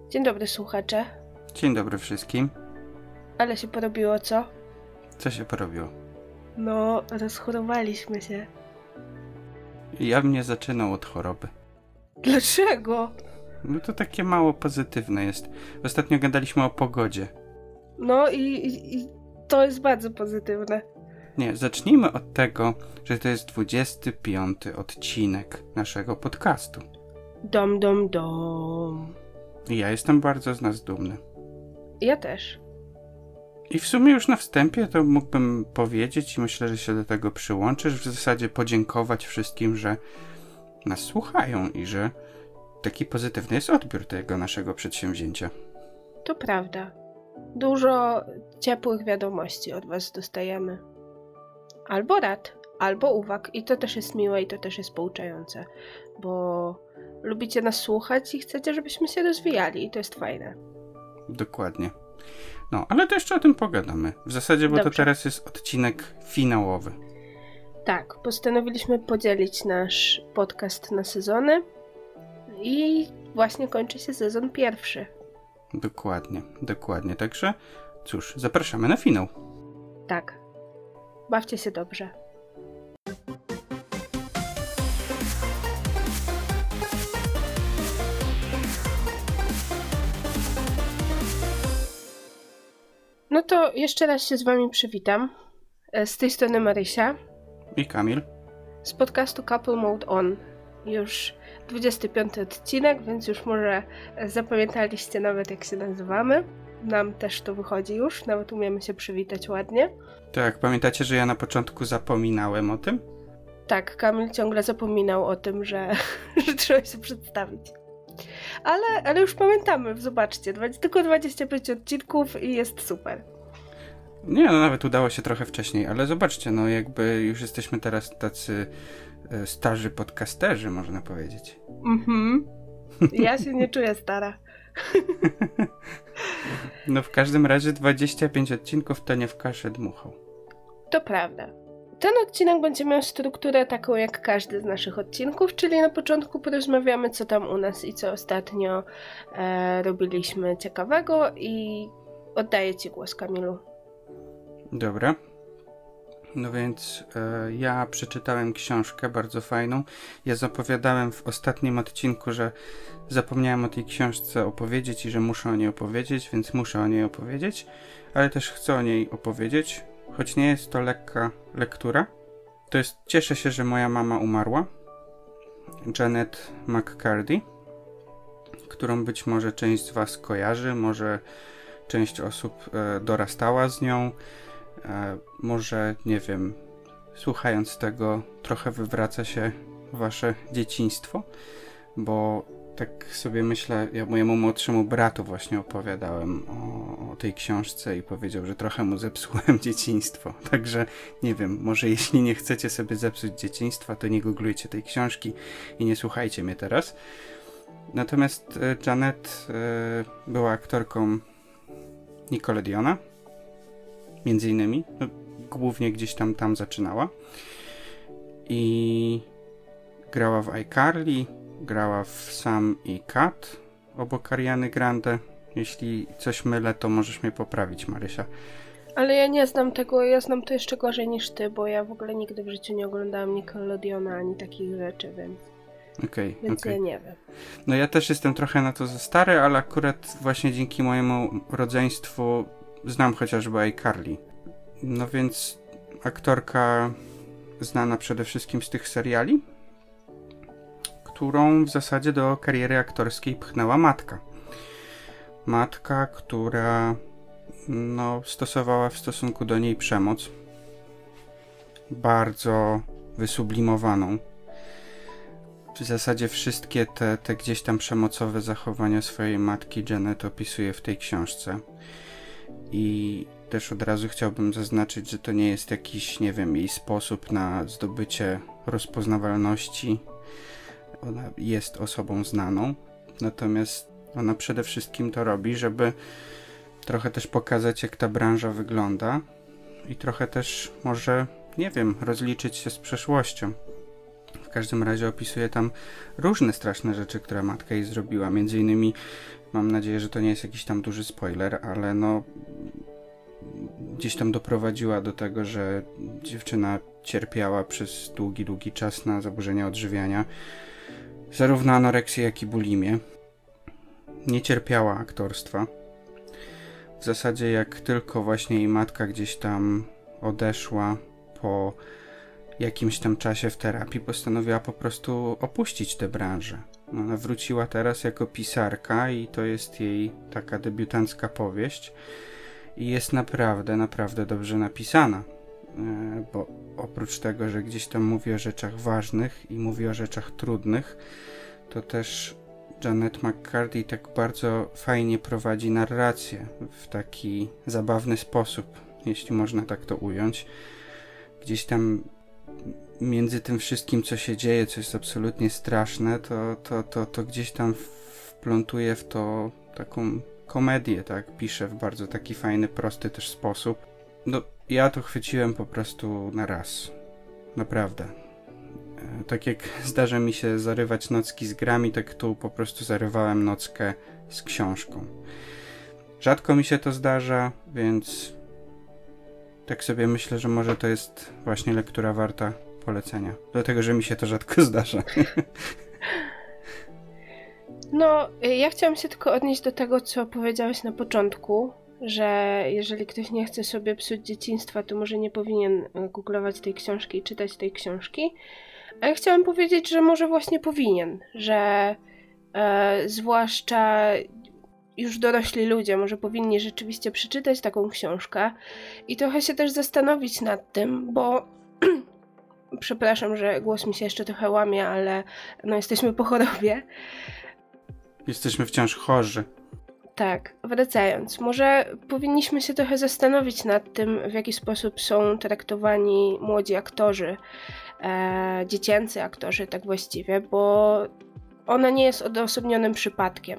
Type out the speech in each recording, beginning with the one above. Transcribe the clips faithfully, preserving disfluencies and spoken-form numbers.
Dzień dobry, słuchacze. Dzień dobry wszystkim. Ale się porobiło, co? Co się porobiło? No, rozchorowaliśmy się. Ja mnie zaczynał od choroby. Dlaczego? No to takie mało pozytywne jest. Ostatnio gadaliśmy o pogodzie. No i, i, i to jest bardzo pozytywne. Nie, zacznijmy od tego, że to jest dwudziesty piąty odcinek naszego podcastu. Dom, dom, dom. I ja jestem bardzo z nas dumny. Ja też. I w sumie już na wstępie to mógłbym powiedzieć i myślę, że się do tego przyłączysz, w zasadzie podziękować wszystkim, że nas słuchają i że taki pozytywny jest odbiór tego naszego przedsięwzięcia. To prawda. Dużo ciepłych wiadomości od was dostajemy. Albo rad, albo uwag. I to też jest miłe i to też jest pouczające. Bo lubicie nas słuchać i chcecie, żebyśmy się rozwijali i to jest fajne. Dokładnie. No, ale to jeszcze o tym pogadamy. W zasadzie, bo Dobrze. to teraz jest odcinek finałowy. Tak, postanowiliśmy podzielić nasz podcast na sezony i właśnie kończy się sezon pierwszy. Dokładnie, dokładnie. Także cóż, zapraszamy na finał. Tak. Bawcie się dobrze. No to jeszcze raz się z wami przywitam. Z tej strony Marysia. I Kamil. Z podcastu Couple Mode On. Już dwudziesty piąty odcinek, więc już może zapamiętaliście nawet, jak się nazywamy. Nam też to wychodzi już, nawet umiemy się przywitać ładnie. Tak, pamiętacie, że ja na początku zapominałem o tym? Tak, Kamil ciągle zapominał o tym, że, że trzeba się przedstawić. Ale, ale już pamiętamy, zobaczcie, tylko dwadzieścia pięć odcinków i jest super. Nie, no nawet udało się trochę wcześniej, ale zobaczcie, no jakby już jesteśmy teraz tacy e, starzy podcasterzy, można powiedzieć. Mhm. Ja się nie czuję stara. No w każdym razie dwadzieścia pięć odcinków to nie w kaszę dmuchał. To prawda. Ten odcinek będzie miał strukturę taką jak każdy z naszych odcinków, czyli na początku porozmawiamy, co tam u nas i co ostatnio e, robiliśmy ciekawego i oddaję ci głos, Kamilu. Dobra. No więc e, ja przeczytałem książkę bardzo fajną. Ja zapowiadałem w ostatnim odcinku, że zapomniałem o tej książce opowiedzieć i że muszę o niej opowiedzieć, więc muszę o niej opowiedzieć, ale też chcę o niej opowiedzieć, choć nie jest to lekka lektura. To jest, cieszę się, że moja mama umarła. Janet McCurdy, którą być może część z was kojarzy, może część osób e, dorastała z nią. E, może, nie wiem, słuchając tego trochę wywraca się wasze dzieciństwo, bo tak sobie myślę, ja mojemu młodszemu bratu właśnie opowiadałem o, o tej książce i powiedział, że trochę mu zepsułem dzieciństwo. Także nie wiem, może jeśli nie chcecie sobie zepsuć dzieciństwa, to nie googlujcie tej książki i nie słuchajcie mnie teraz. Natomiast e, Janet e, była aktorką Nickelodeona. Między innymi, no, głównie gdzieś tam tam zaczynała i grała w iCarly, grała w Sam i Cat obok Ariany Grande. Jeśli coś mylę, to możesz mnie poprawić, Marysia. Ale ja nie znam tego, ja znam to jeszcze gorzej niż ty, bo ja w ogóle nigdy w życiu nie oglądałam Nickelodeona ani takich rzeczy, więc, okay, więc okay. ja nie wiem. No ja też jestem trochę na to za stary, ale akurat właśnie dzięki mojemu rodzeństwu znam chociażby iCarly. No więc aktorka znana przede wszystkim z tych seriali, którą w zasadzie do kariery aktorskiej pchnęła matka. Matka, która no, stosowała w stosunku do niej przemoc. Bardzo wysublimowaną. W zasadzie wszystkie te, te gdzieś tam przemocowe zachowania swojej matki Janet opisuje w tej książce. I też od razu chciałbym zaznaczyć, że to nie jest jakiś, nie wiem, jej sposób na zdobycie rozpoznawalności. Ona jest osobą znaną, natomiast ona przede wszystkim to robi, żeby trochę też pokazać, jak ta branża wygląda i trochę też może, nie wiem, rozliczyć się z przeszłością. W każdym razie opisuje tam różne straszne rzeczy, które matka jej zrobiła. Między innymi mam nadzieję, że to nie jest jakiś tam duży spoiler, ale no gdzieś tam doprowadziła do tego, że dziewczyna cierpiała przez długi, długi czas na zaburzenia odżywiania. Zarówno anoreksję, jak i bulimię. Nie cierpiała aktorstwa. W zasadzie jak tylko właśnie jej matka gdzieś tam odeszła po jakimś tam czasie w terapii, postanowiła po prostu opuścić tę branżę. Ona wróciła teraz jako pisarka i to jest jej taka debiutancka powieść. I jest naprawdę, naprawdę dobrze napisana. Bo oprócz tego, że gdzieś tam mówi o rzeczach ważnych i mówi o rzeczach trudnych, to też Janet McCarthy tak bardzo fajnie prowadzi narrację w taki zabawny sposób, jeśli można tak to ująć. Gdzieś tam między tym wszystkim, co się dzieje, co jest absolutnie straszne, to, to, to, to gdzieś tam wplątuje w to taką komedię, tak? Pisze w bardzo taki fajny, prosty też sposób. No, ja to chwyciłem po prostu na raz. Naprawdę. Tak jak zdarza mi się zarywać nocki z grami, tak tu po prostu zarywałem nockę z książką. Rzadko mi się to zdarza, więc tak sobie myślę, że może to jest właśnie lektura warta polecenia. Dlatego, że mi się to rzadko zdarza. No, ja chciałam się tylko odnieść do tego, co powiedziałeś na początku, że jeżeli ktoś nie chce sobie psuć dzieciństwa, to może nie powinien googlować tej książki i czytać tej książki. A ja chciałam powiedzieć, że może właśnie powinien, że e, zwłaszcza już dorośli ludzie może powinni rzeczywiście przeczytać taką książkę i trochę się też zastanowić nad tym, bo przepraszam, że głos mi się jeszcze trochę łamie, ale no jesteśmy po chorobie. Jesteśmy wciąż chorzy. Tak, wracając, może powinniśmy się trochę zastanowić nad tym, w jaki sposób są traktowani młodzi aktorzy, e, dziecięcy aktorzy tak właściwie, bo ona nie jest odosobnionym przypadkiem.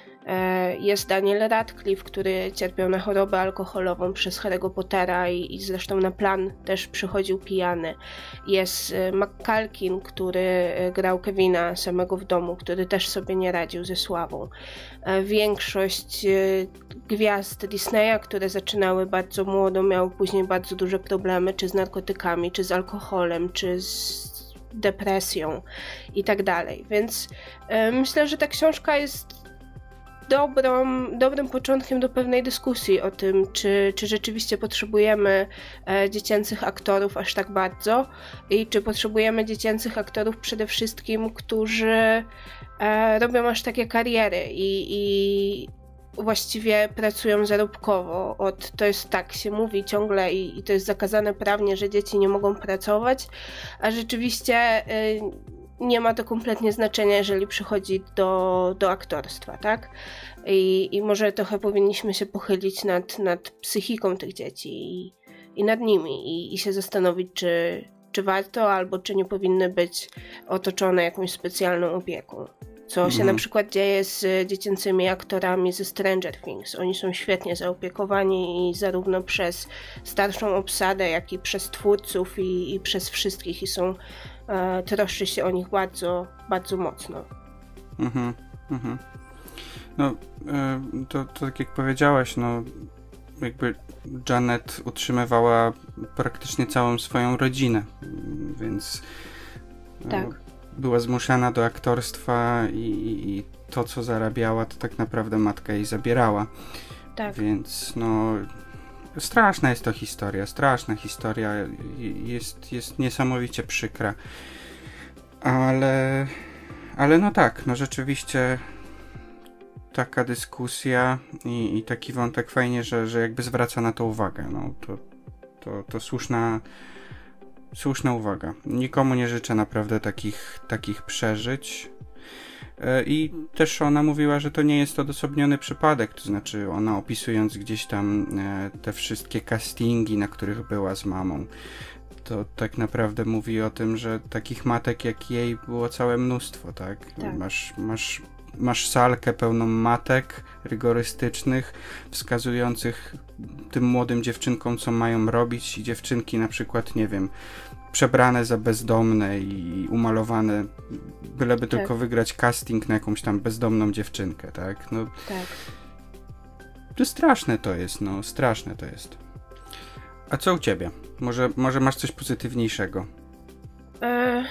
E, jest Daniel Radcliffe, który cierpiał na chorobę alkoholową przez Harry'ego Pottera i, i zresztą na plan też przychodził pijany. Jest e, McCulkin, który e, grał Kevina samego w domu, który też sobie nie radził ze sławą. E, większość e, gwiazd Disneya, które zaczynały bardzo młodo, miały później bardzo duże problemy, czy z narkotykami, czy z alkoholem, czy z depresją i tak dalej. Więc e, myślę, że ta książka jest Dobrą, dobrym początkiem do pewnej dyskusji o tym, czy, czy rzeczywiście potrzebujemy e, dziecięcych aktorów aż tak bardzo i czy potrzebujemy dziecięcych aktorów przede wszystkim, którzy e, robią aż takie kariery i, i właściwie pracują zarobkowo. Od, to jest tak, się mówi ciągle i, i to jest zakazane prawnie, że dzieci nie mogą pracować, a rzeczywiście e, nie ma to kompletnie znaczenia, jeżeli przychodzi do, do aktorstwa, tak? I, I może trochę powinniśmy się pochylić nad, nad psychiką tych dzieci i, i nad nimi i, i się zastanowić, czy, czy warto, albo czy nie powinny być otoczone jakąś specjalną opieką. Co mhm. się na przykład dzieje z dziecięcymi aktorami ze Stranger Things. Oni są świetnie zaopiekowani i zarówno przez starszą obsadę, jak i przez twórców i, i przez wszystkich i są e, troszczy się o nich bardzo, bardzo mocno. Mhm, mhm. No, e, to, to tak jak powiedziałaś, no jakby Janet utrzymywała praktycznie całą swoją rodzinę, więc tak. E, była zmuszana do aktorstwa i, i to, co zarabiała, to tak naprawdę matka jej zabierała. Tak. Więc no straszna jest to historia, straszna historia, jest, jest niesamowicie przykra. Ale, ale no tak, no rzeczywiście taka dyskusja i, i taki wątek fajnie, że, że jakby zwraca na to uwagę. No to, to, to słuszna Słuszna uwaga. Nikomu nie życzę naprawdę takich, takich przeżyć. I też ona mówiła, że to nie jest odosobniony przypadek, to znaczy ona opisując gdzieś tam te wszystkie castingi, na których była z mamą, to tak naprawdę mówi o tym, że takich matek jak jej było całe mnóstwo, tak? tak. Masz, masz, masz salkę pełną matek rygorystycznych, wskazujących tym młodym dziewczynkom, co mają robić i dziewczynki na przykład, nie wiem, przebrane za bezdomne i umalowane, byleby tak. tylko wygrać casting na jakąś tam bezdomną dziewczynkę, tak? No, tak. To straszne to jest, no, straszne to jest. A co u ciebie? Może, może masz coś pozytywniejszego? E...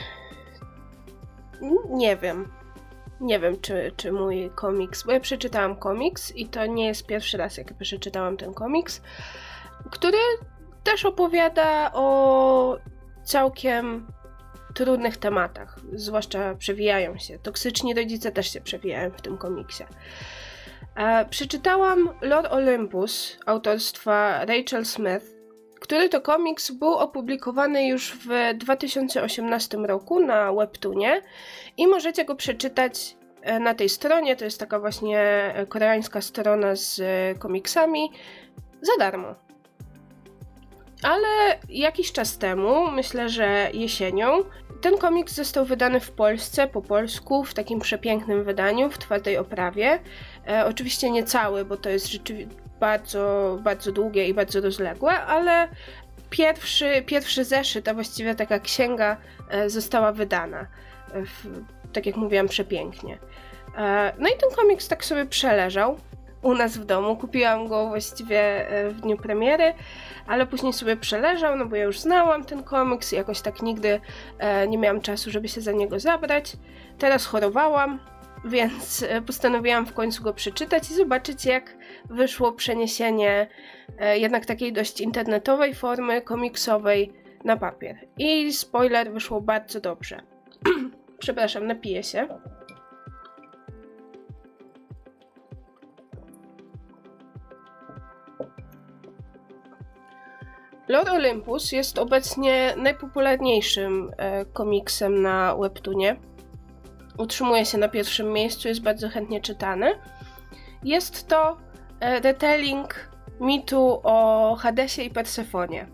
Nie wiem. Nie wiem, czy, czy mój komiks, bo ja przeczytałam komiks i to nie jest pierwszy raz, jak przeczytałam ten komiks, który też opowiada o całkiem trudnych tematach, zwłaszcza przewijają się. Toksyczni rodzice też się przewijają w tym komiksie. E, przeczytałam Lord Olympus autorstwa Rachel Smith, który to komiks był opublikowany już w dwa tysiące osiemnastym roku na Webtoonie i możecie go przeczytać na tej stronie. To jest taka właśnie koreańska strona z komiksami za darmo. Ale jakiś czas temu, myślę, że jesienią, ten komiks został wydany w Polsce po polsku w takim przepięknym wydaniu, w twardej oprawie. E, oczywiście nie cały, bo to jest rzeczywiście bardzo, bardzo długie i bardzo rozległe, ale pierwszy, pierwszy zeszyt, a właściwie taka księga e, została wydana. W, tak jak mówiłam, przepięknie. E, no i ten komiks tak sobie przeleżał u nas w domu. Kupiłam go właściwie w dniu premiery, ale później sobie przeleżał, no bo ja już znałam ten komiks i jakoś tak nigdy e, nie miałam czasu, żeby się za niego zabrać. Teraz chorowałam, więc postanowiłam w końcu go przeczytać i zobaczyć, jak wyszło przeniesienie e, jednak takiej dość internetowej formy komiksowej na papier. I spoiler, wyszło bardzo dobrze. Przepraszam, napiję się. Lord Olympus jest obecnie najpopularniejszym e, komiksem na Webtoonie. Utrzymuje się na pierwszym miejscu, jest bardzo chętnie czytany. Jest to e, retelling mitu o Hadesie i Persefonie.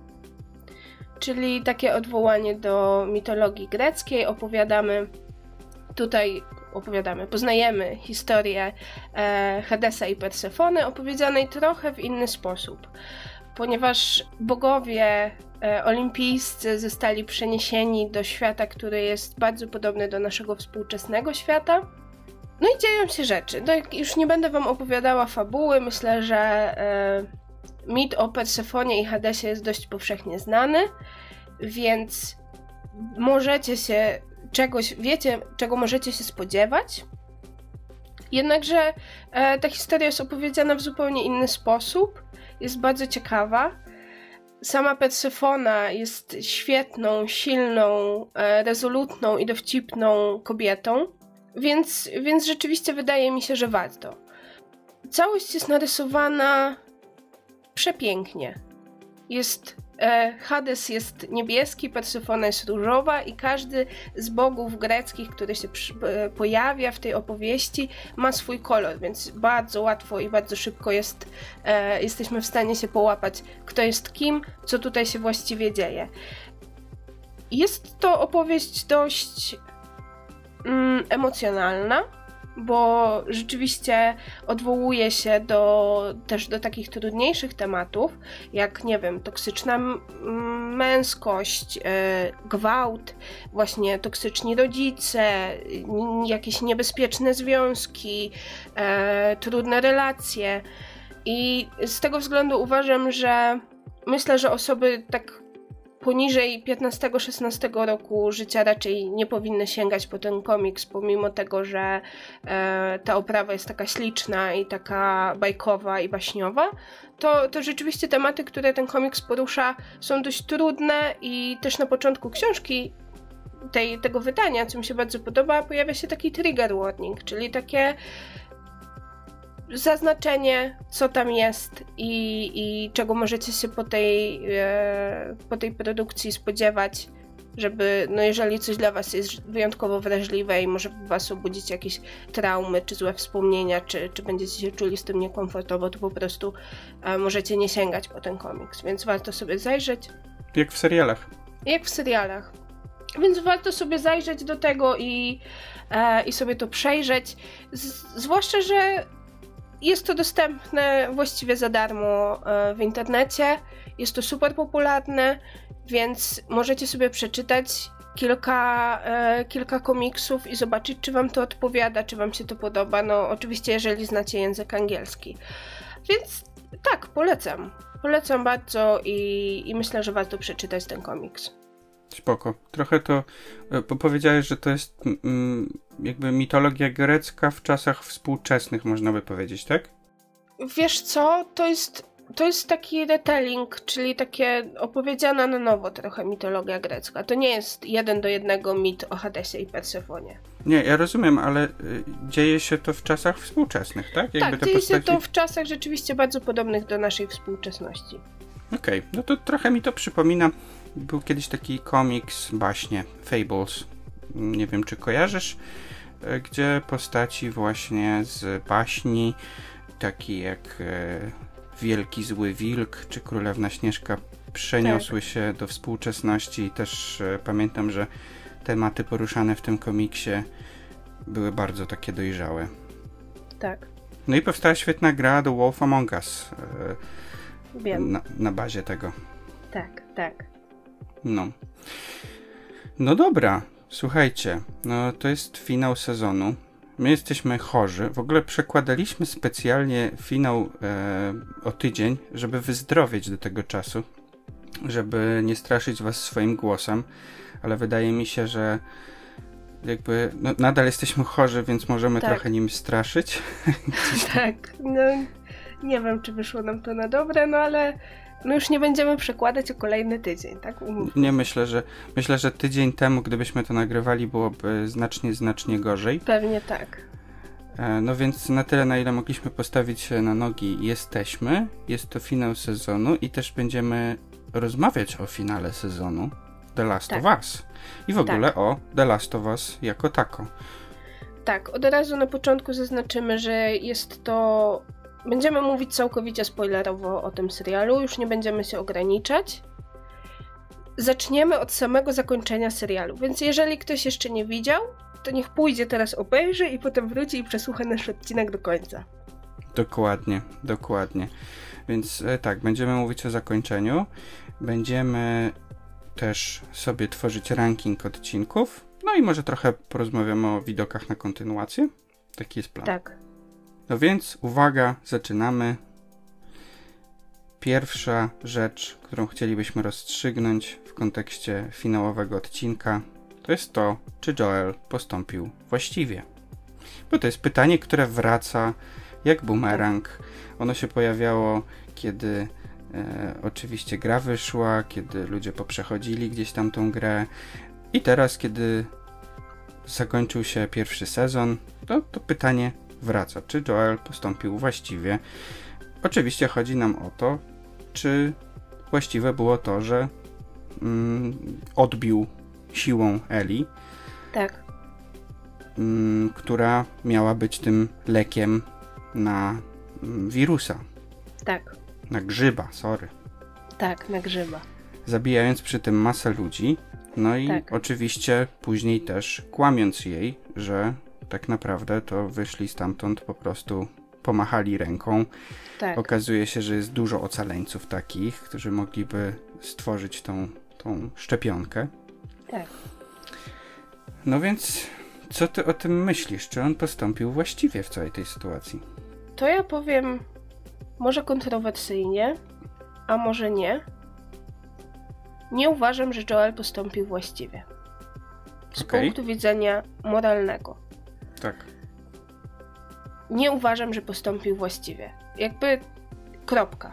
Czyli takie odwołanie do mitologii greckiej. Opowiadamy tutaj, opowiadamy, poznajemy historię e, Hadesa i Persefony, opowiedzianej trochę w inny sposób. Ponieważ bogowie e, olimpijscy zostali przeniesieni do świata, który jest bardzo podobny do naszego współczesnego świata. No i dzieją się rzeczy. No, już nie będę wam opowiadała fabuły. Myślę, że e, mit o Persefonie i Hadesie jest dość powszechnie znany, więc możecie się czegoś, wiecie, czego możecie się spodziewać. Jednakże e, ta historia jest opowiedziana w zupełnie inny sposób. Jest bardzo ciekawa. Sama Persefona jest świetną, silną, rezolutną i dowcipną kobietą, więc, więc rzeczywiście wydaje mi się, że warto. Całość jest narysowana przepięknie. Jest, e, Hades jest niebieski, Persefona jest różowa i każdy z bogów greckich, który się przy, e, pojawia w tej opowieści, ma swój kolor, więc bardzo łatwo i bardzo szybko jest, e, jesteśmy w stanie się połapać, kto jest kim, co tutaj się właściwie dzieje. Jest to opowieść dość mm, emocjonalna, bo rzeczywiście odwołuje się do, też do takich trudniejszych tematów, jak, nie wiem, toksyczna m- męskość, y, gwałt, właśnie toksyczni rodzice, n- jakieś niebezpieczne związki, y, trudne relacje. I z tego względu uważam, że myślę, że osoby tak poniżej piętnastego szesnastego roku życia raczej nie powinny sięgać po ten komiks, pomimo tego, że e, ta oprawa jest taka śliczna i taka bajkowa i baśniowa, to, to rzeczywiście tematy, które ten komiks porusza, są dość trudne i też na początku książki tej, tego wydania, co mi się bardzo podoba, pojawia się taki trigger warning, czyli takie zaznaczenie, co tam jest i, i czego możecie się po tej, e, po tej produkcji spodziewać, żeby, no jeżeli coś dla was jest wyjątkowo wrażliwe i może was obudzić jakieś traumy, czy złe wspomnienia, czy, czy będziecie się czuli z tym niekomfortowo, to po prostu e, możecie nie sięgać po ten komiks, więc warto sobie zajrzeć. Jak w serialach. Jak w serialach. Więc warto sobie zajrzeć do tego i, e, i sobie to przejrzeć, Z, zwłaszcza, że jest to dostępne właściwie za darmo w internecie, jest to super popularne, Więc możecie sobie przeczytać kilka, e, kilka komiksów i zobaczyć, czy wam to odpowiada, czy wam się to podoba. No oczywiście, jeżeli znacie język angielski. Więc tak, polecam. Polecam bardzo i, i myślę, że warto przeczytać ten komiks. Spoko. Trochę to, bo powiedziałeś, że to jest mm, jakby mitologia grecka w czasach współczesnych, można by powiedzieć, tak? Wiesz co, to jest, to jest taki retelling, czyli takie opowiedziana na nowo trochę mitologia grecka. To nie jest jeden do jednego mit o Hadesie i Persefonie. Nie, ja rozumiem, ale y, dzieje się to w czasach współczesnych, tak? Jakby tak, te dzieje postaci... się to w czasach rzeczywiście bardzo podobnych do naszej współczesności. Okej, okay. No to trochę mi to przypomina. Był kiedyś taki komiks, baśnie, Fables. Nie wiem, czy kojarzysz, gdzie postaci właśnie z baśni, taki jak e, Wielki Zły Wilk, czy Królewna Śnieżka, przeniosły tak. się do współczesności i też e, pamiętam, że tematy poruszane w tym komiksie były bardzo takie dojrzałe. Tak. No i powstała świetna gra The Wolf Among Us e, Wiem. Na, na bazie tego. Tak, tak. No. No dobra, słuchajcie, no to jest finał sezonu. My jesteśmy chorzy. W ogóle przekładaliśmy specjalnie finał e, o tydzień, żeby wyzdrowieć do tego czasu, żeby nie straszyć was swoim głosem, ale wydaje mi się, że jakby no, nadal jesteśmy chorzy, więc możemy tak. trochę nim straszyć. Tak, no nie wiem, czy wyszło nam to na dobre, no ale no już nie będziemy przekładać o kolejny tydzień, tak? Umówmy. Nie, myślę, że myślę, że tydzień temu, gdybyśmy to nagrywali, byłoby znacznie, znacznie gorzej. Pewnie tak. No więc na tyle, na ile mogliśmy postawić się na nogi, jesteśmy. Jest to finał sezonu i też będziemy rozmawiać o finale sezonu The Last tak. of Us. I w ogóle tak. o The Last of Us jako tako. Tak, od razu na początku zaznaczymy, że jest to... Będziemy mówić całkowicie spoilerowo o tym serialu, już nie będziemy się ograniczać. Zaczniemy od samego zakończenia serialu, więc jeżeli ktoś jeszcze nie widział, to niech pójdzie teraz obejrzy i potem wróci i przesłucha nasz odcinek do końca. Dokładnie, dokładnie. Więc e, tak, będziemy mówić o zakończeniu. Będziemy też sobie tworzyć ranking odcinków. No i może trochę porozmawiamy o widokach na kontynuację. Taki jest plan. Tak. No więc, uwaga, zaczynamy. Pierwsza rzecz, którą chcielibyśmy rozstrzygnąć w kontekście finałowego odcinka, to jest to, czy Joel postąpił właściwie. Bo to jest pytanie, które wraca jak bumerang. Ono się pojawiało, kiedy e, oczywiście gra wyszła, kiedy ludzie poprzechodzili gdzieś tam tą grę i teraz, kiedy zakończył się pierwszy sezon, to, to pytanie wraca, czy Joel postąpił właściwie. Oczywiście chodzi nam o to, czy właściwe było to, że mm, odbił siłą Eli, tak. mm, która miała być tym lekiem na mm, wirusa. Tak. Na grzyba, sorry. Tak, na grzyba. Zabijając przy tym masę ludzi, no i tak. oczywiście później też kłamiąc jej, że tak naprawdę to wyszli stamtąd, po prostu pomachali ręką. Tak. Okazuje się, że jest dużo ocaleńców takich, którzy mogliby stworzyć tą, tą szczepionkę. Tak. No więc, co ty o tym myślisz? Czy on postąpił właściwie w całej tej sytuacji? To ja powiem może kontrowersyjnie, a może nie. Nie uważam, że Joel postąpił właściwie. Z okay. punktu widzenia moralnego. Tak. Nie uważam, że postąpił właściwie. Jakby kropka.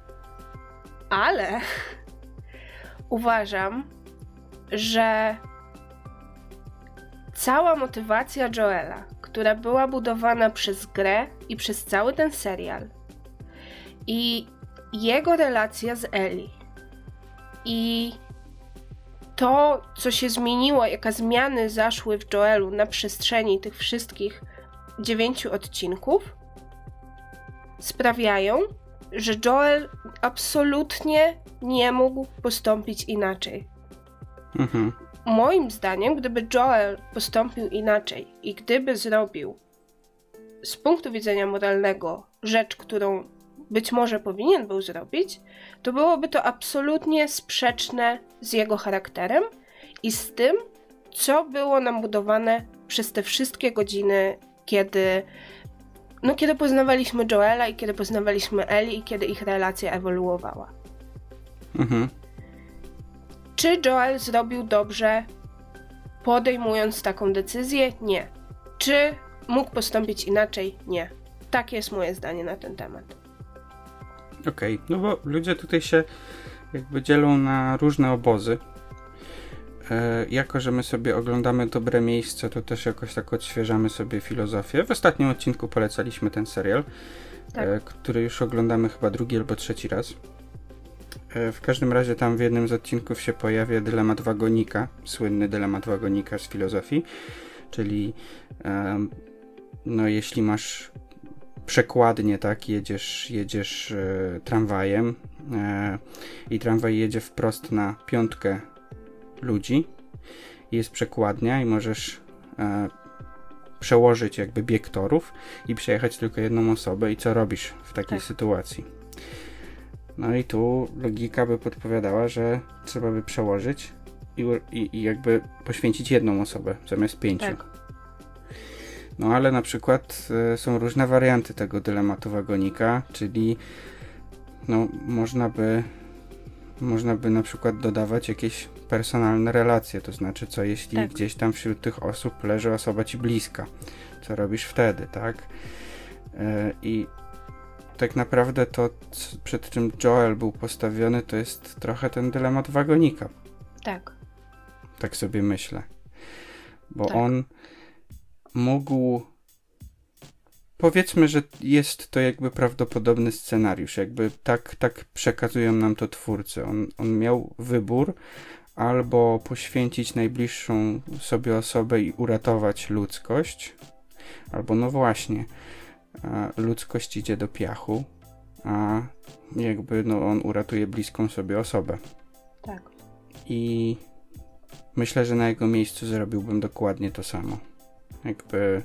Ale uważam, że cała motywacja Joela, która była budowana przez grę i przez cały ten serial i jego relacja z Eli i to, co się zmieniło, jaka zmiany zaszły w Joelu na przestrzeni tych wszystkich dziewięciu odcinków, sprawiają, że Joel absolutnie nie mógł postąpić inaczej. Mhm. Moim zdaniem, gdyby Joel postąpił inaczej i gdyby zrobił z punktu widzenia moralnego rzecz, którą być może powinien był zrobić, to byłoby to absolutnie sprzeczne z jego charakterem i z tym, co było nam budowane przez te wszystkie godziny, kiedy, no, kiedy poznawaliśmy Joela i kiedy poznawaliśmy Ellie i kiedy ich relacja ewoluowała. Mhm. Czy Joel zrobił dobrze, podejmując taką decyzję? Nie. Czy mógł postąpić inaczej? Nie. Takie jest moje zdanie na ten temat. Okej, okay. No bo ludzie tutaj się jakby dzielą na różne obozy. E, jako, że my sobie oglądamy Dobre Miejsce, to też jakoś tak odświeżamy sobie filozofię. W ostatnim odcinku polecaliśmy ten serial, tak. e, który już oglądamy chyba drugi albo trzeci raz. E, w każdym razie tam w jednym z odcinków się pojawia dylemat wagonika, słynny dylemat wagonika z filozofii, czyli e, no jeśli masz przekładnie, tak, jedziesz, jedziesz e, tramwajem e, i tramwaj jedzie wprost na piątkę ludzi, jest przekładnia i możesz e, przełożyć jakby bieg torów i przejechać tylko jedną osobę i co robisz w takiej tak. sytuacji. No i tu logika by podpowiadała, że trzeba by przełożyć i, i, i jakby poświęcić jedną osobę zamiast pięciu. Tak. No ale na przykład y, są różne warianty tego dylematu wagonika, czyli no można by można by na przykład dodawać jakieś personalne relacje, to znaczy co jeśli tak. gdzieś tam wśród tych osób leży osoba ci bliska, co robisz wtedy, tak? Y, I tak naprawdę to, przed czym Joel był postawiony, to jest trochę ten dylemat wagonika. Tak. Tak sobie myślę. Bo tak. on mógł, powiedzmy, że jest to jakby prawdopodobny scenariusz, jakby tak, tak przekazują nam to twórcy. On, on miał wybór albo poświęcić najbliższą sobie osobę i uratować ludzkość, albo no właśnie, ludzkość idzie do piachu, a jakby no on uratuje bliską sobie osobę. Tak. I myślę, że na jego miejscu zrobiłbym dokładnie to samo. Jakby...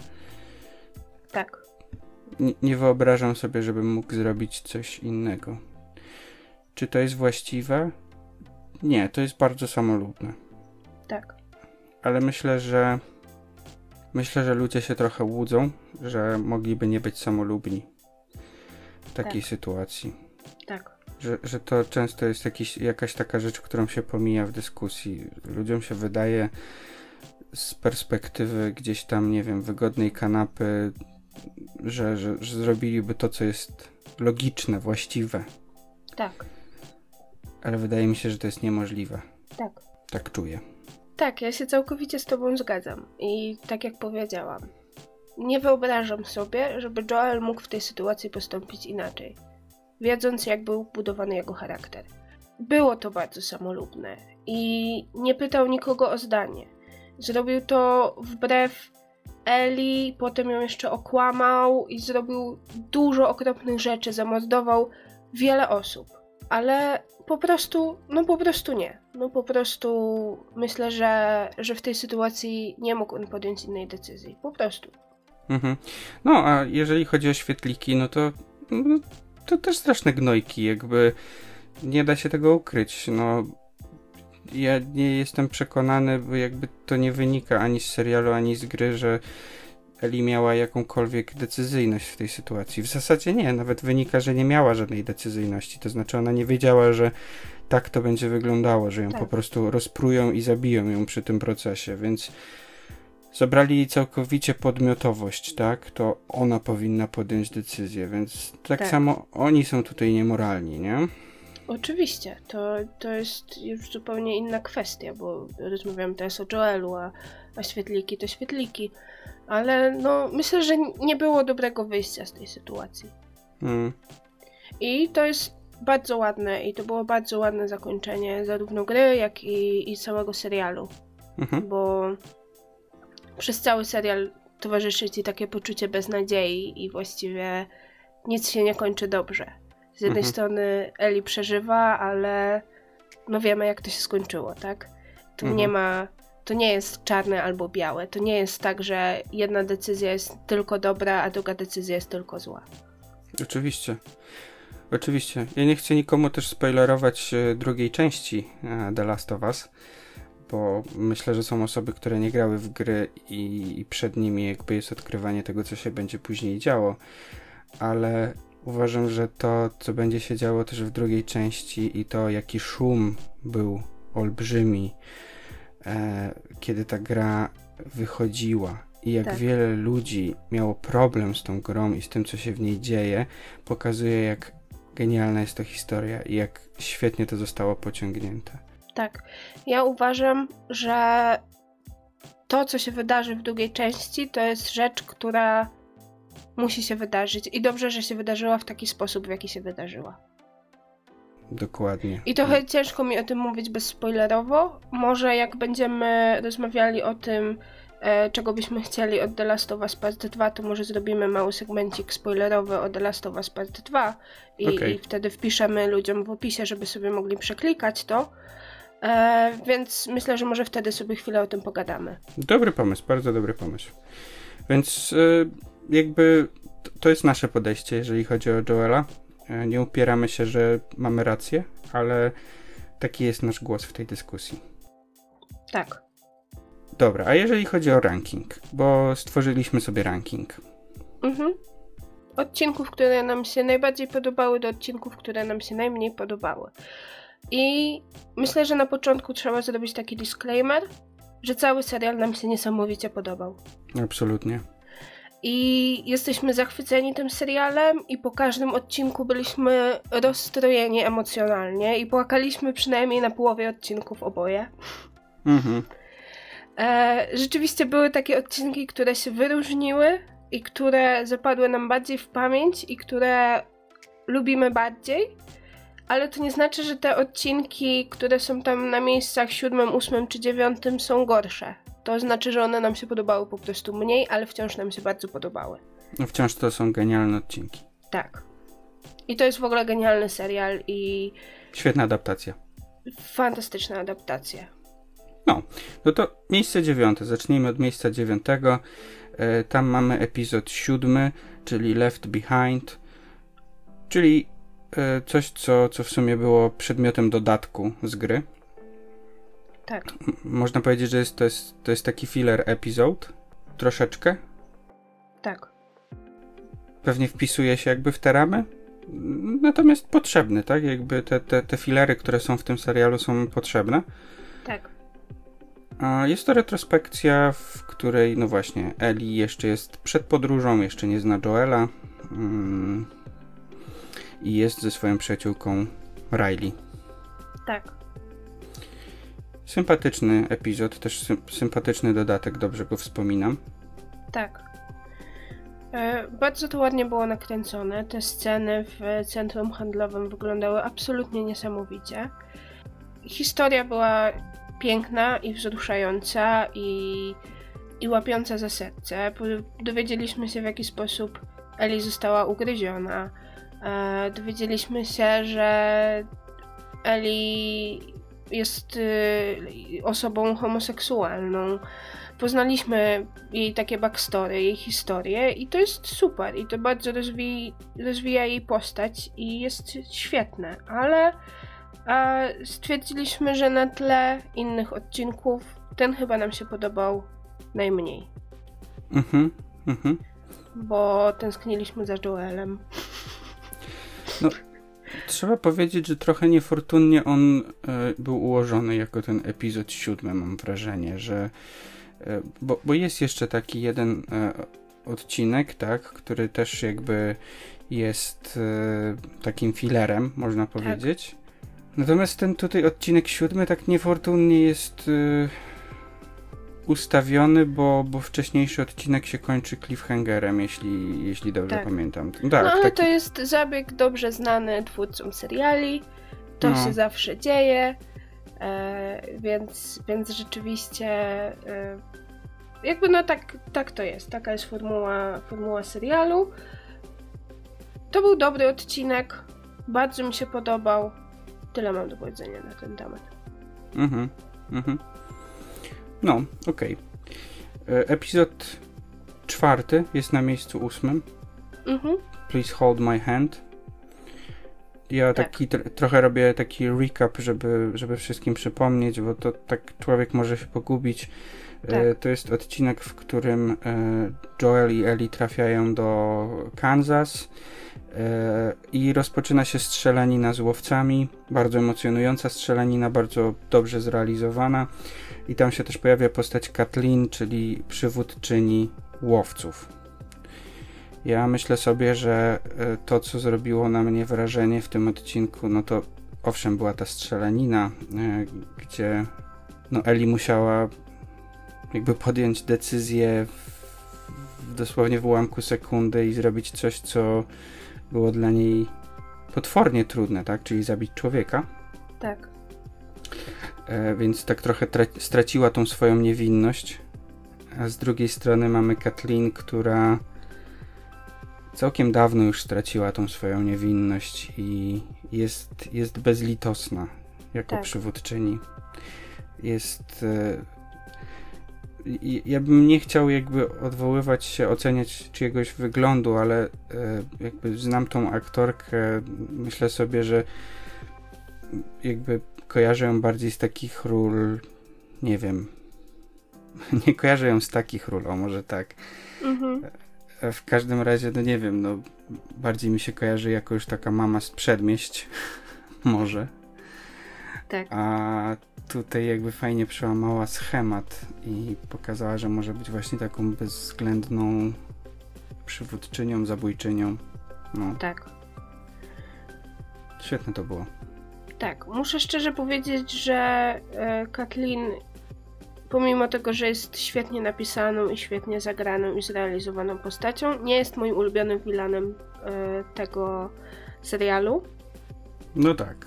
Tak. N- nie wyobrażam sobie, żebym mógł zrobić coś innego. Czy to jest właściwe? Nie, to jest bardzo samolubne. Tak. Ale myślę, że myślę, że ludzie się trochę łudzą, że mogliby nie być samolubni w takiej tak. sytuacji. Tak. Że, że to często jest jakiś, jakaś taka rzecz, którą się pomija w dyskusji. Ludziom się wydaje z perspektywy gdzieś tam, nie wiem, wygodnej kanapy, że, że, że zrobiliby to, co jest logiczne, właściwe. Tak. Ale wydaje mi się, że to jest niemożliwe. Tak. Tak czuję. Tak, ja się całkowicie z tobą zgadzam. I tak jak powiedziałam, nie wyobrażam sobie, żeby Joel mógł w tej sytuacji postąpić inaczej, wiedząc, jak był budowany jego charakter. Było to bardzo samolubne i nie pytał nikogo o zdanie. Zrobił to wbrew Ellie, potem ją jeszcze okłamał i zrobił dużo okropnych rzeczy, zamordował wiele osób. Ale po prostu, no po prostu nie. No po prostu myślę, że, że w tej sytuacji nie mógł on podjąć innej decyzji. Po prostu. Mhm. No, a jeżeli chodzi o świetliki, no to no, to też straszne gnojki, jakby nie da się tego ukryć. No, ja nie jestem przekonany, bo jakby to nie wynika ani z serialu, ani z gry, że Ellie miała jakąkolwiek decyzyjność w tej sytuacji. W zasadzie nie, nawet wynika, że nie miała żadnej decyzyjności. To znaczy ona nie wiedziała, że tak to będzie wyglądało, że ją tak. po prostu rozprują i zabiją ją przy tym procesie, więc zabrali jej całkowicie podmiotowość, tak? To ona powinna podjąć decyzję, więc tak, tak. samo oni są tutaj niemoralni, nie? Oczywiście, to, to jest już zupełnie inna kwestia, bo rozmawiamy teraz o Joelu, a, a świetliki to świetliki, ale no myślę, że nie było dobrego wyjścia z tej sytuacji. Hmm. I to jest bardzo ładne i to było bardzo ładne zakończenie zarówno gry, jak i, i całego serialu, mhm. bo przez cały serial towarzyszy ci takie poczucie beznadziei i właściwie nic się nie kończy dobrze. Z jednej mhm. strony Ellie przeżywa, ale no wiemy, jak to się skończyło, tak? Tu mhm. nie ma, to nie jest czarne albo białe. To nie jest tak, że jedna decyzja jest tylko dobra, a druga decyzja jest tylko zła. Oczywiście. oczywiście. Ja nie chcę nikomu też spoilerować drugiej części The Last of Us, bo myślę, że są osoby, które nie grały w gry i, i przed nimi jakby jest odkrywanie tego, co się będzie później działo, ale uważam, że to, co będzie się działo też w drugiej części i to, jaki szum był olbrzymi, e, kiedy ta gra wychodziła i jak tak. wiele ludzi miało problem z tą grą i z tym, co się w niej dzieje, pokazuje, jak genialna jest to historia i jak świetnie to zostało pociągnięte. Tak. Ja uważam, że to, co się wydarzy w drugiej części, to jest rzecz, która musi się wydarzyć i dobrze, że się wydarzyła w taki sposób, w jaki się wydarzyła. Dokładnie. I trochę ciężko mi o tym mówić bezspoilerowo. Może jak będziemy rozmawiali o tym, e, czego byśmy chcieli od The Last of Us Part dwa, to może zrobimy mały segmencik spoilerowy o The Last of Us Part dwa i, okay. i wtedy wpiszemy ludziom w opisie, żeby sobie mogli przeklikać to. E, więc myślę, że może wtedy sobie chwilę o tym pogadamy. Dobry pomysł, bardzo dobry pomysł. Więc y, jakby to jest nasze podejście, jeżeli chodzi o Joela. Nie upieramy się, że mamy rację, ale taki jest nasz głos w tej dyskusji. Tak. Dobra, a jeżeli chodzi o ranking, bo stworzyliśmy sobie ranking. Mhm. Odcinków, które nam się najbardziej podobały, do odcinków, które nam się najmniej podobały. I myślę, że na początku trzeba zrobić taki disclaimer, że cały serial nam się niesamowicie podobał. Absolutnie. I jesteśmy zachwyceni tym serialem i po każdym odcinku byliśmy rozstrojeni emocjonalnie i płakaliśmy przynajmniej na połowie odcinków oboje. Mhm. E, rzeczywiście były takie odcinki, które się wyróżniły i które zapadły nam bardziej w pamięć i które lubimy bardziej, ale to nie znaczy, że te odcinki, które są tam na miejscach siódmym, ósmym czy dziewiątym są gorsze. To znaczy, że one nam się podobały po prostu mniej, ale wciąż nam się bardzo podobały. No wciąż to są genialne odcinki. Tak. I to jest w ogóle genialny serial i... Świetna adaptacja. Fantastyczna adaptacja. No, no to miejsce dziewiąte. Zacznijmy od miejsca dziewiątego. E, tam mamy epizod siódmy, czyli Left Behind, czyli e, coś, co, co w sumie było przedmiotem dodatku z gry. Tak. M- można powiedzieć, że jest, to, jest, to jest taki filler episode. Troszeczkę. Tak. Pewnie wpisuje się jakby w te ramy. Natomiast potrzebny, tak? Jakby te, te, te fillery, które są w tym serialu, są potrzebne. Tak. A jest to retrospekcja, w której, no właśnie, Ellie jeszcze jest przed podróżą, jeszcze nie zna Joela mm, i jest ze swoją przyjaciółką Riley. Tak. Sympatyczny epizod, też sy- sympatyczny dodatek, dobrze go wspominam. Tak. E, bardzo to ładnie było nakręcone. Te sceny w centrum handlowym wyglądały absolutnie niesamowicie. Historia była piękna i wzruszająca i, i łapiąca za serce. Dowiedzieliśmy się, w jaki sposób Ellie została ugryziona. E, dowiedzieliśmy się, że Ellie jest y, osobą homoseksualną. Poznaliśmy jej takie backstory, jej historię i to jest super i to bardzo rozwi- rozwija jej postać i jest świetne, ale a stwierdziliśmy, że na tle innych odcinków ten chyba nam się podobał najmniej. Mhm, mhm. Bo tęskniliśmy za Joelem. No, trzeba powiedzieć, że trochę niefortunnie on y, był ułożony jako ten epizod siódmy, mam wrażenie, że y, bo, bo jest jeszcze taki jeden y, odcinek, tak, który też jakby jest y, takim filerem, można powiedzieć. Tak. Natomiast ten tutaj odcinek siódmy tak niefortunnie jest y, ustawiony, bo, bo wcześniejszy odcinek się kończy cliffhangerem, jeśli, jeśli dobrze tak. pamiętam. Tak, no ale taki... to jest zabieg dobrze znany twórcom seriali, to no. się zawsze dzieje, e, więc, więc rzeczywiście e, jakby no tak, tak to jest, taka jest formuła, formuła serialu. To był dobry odcinek, bardzo mi się podobał. Tyle mam do powiedzenia na ten temat. Mhm, mhm. No, okej. Okay. Epizod czwarty jest na miejscu ósmym. Mhm. Please Hold My Hand. Ja Tak. taki tr- trochę robię taki recap, żeby, żeby wszystkim przypomnieć, bo to tak człowiek może się pogubić. Tak. E, to jest odcinek, w którym e, Joel i Ellie trafiają do Kansas e, i rozpoczyna się strzelanina z łowcami. Bardzo emocjonująca strzelanina, bardzo dobrze zrealizowana. I tam się też pojawia postać Kathleen, czyli przywódczyni łowców. Ja myślę sobie, że to, co zrobiło na mnie wrażenie w tym odcinku, no to owszem, była ta strzelanina, gdzie no Ellie musiała jakby podjąć decyzję w, dosłownie w ułamku sekundy i zrobić coś, co było dla niej potwornie trudne, tak? Czyli zabić człowieka. Tak. E, więc tak trochę tra- straciła tą swoją niewinność. A z drugiej strony mamy Kathleen, która całkiem dawno już straciła tą swoją niewinność i jest, jest bezlitosna jako tak. przywódczyni. Jest... E, ja bym nie chciał jakby odwoływać się, oceniać czyjegoś wyglądu, ale e, jakby znam tą aktorkę, myślę sobie, że jakby kojarzę ją bardziej z takich ról, nie wiem, nie kojarzę ją z takich ról, o może tak. Mhm. W każdym razie, no nie wiem, no bardziej mi się kojarzy jako już taka mama z przedmieść, może. Tak. A tutaj jakby fajnie przełamała schemat i pokazała, że może być właśnie taką bezwzględną przywódczynią, zabójczynią. No. Tak. Świetne to było. Tak, muszę szczerze powiedzieć, że e, Kathleen, pomimo tego, że jest świetnie napisaną i świetnie zagraną i zrealizowaną postacią, nie jest moim ulubionym vilanem e, tego serialu. No tak.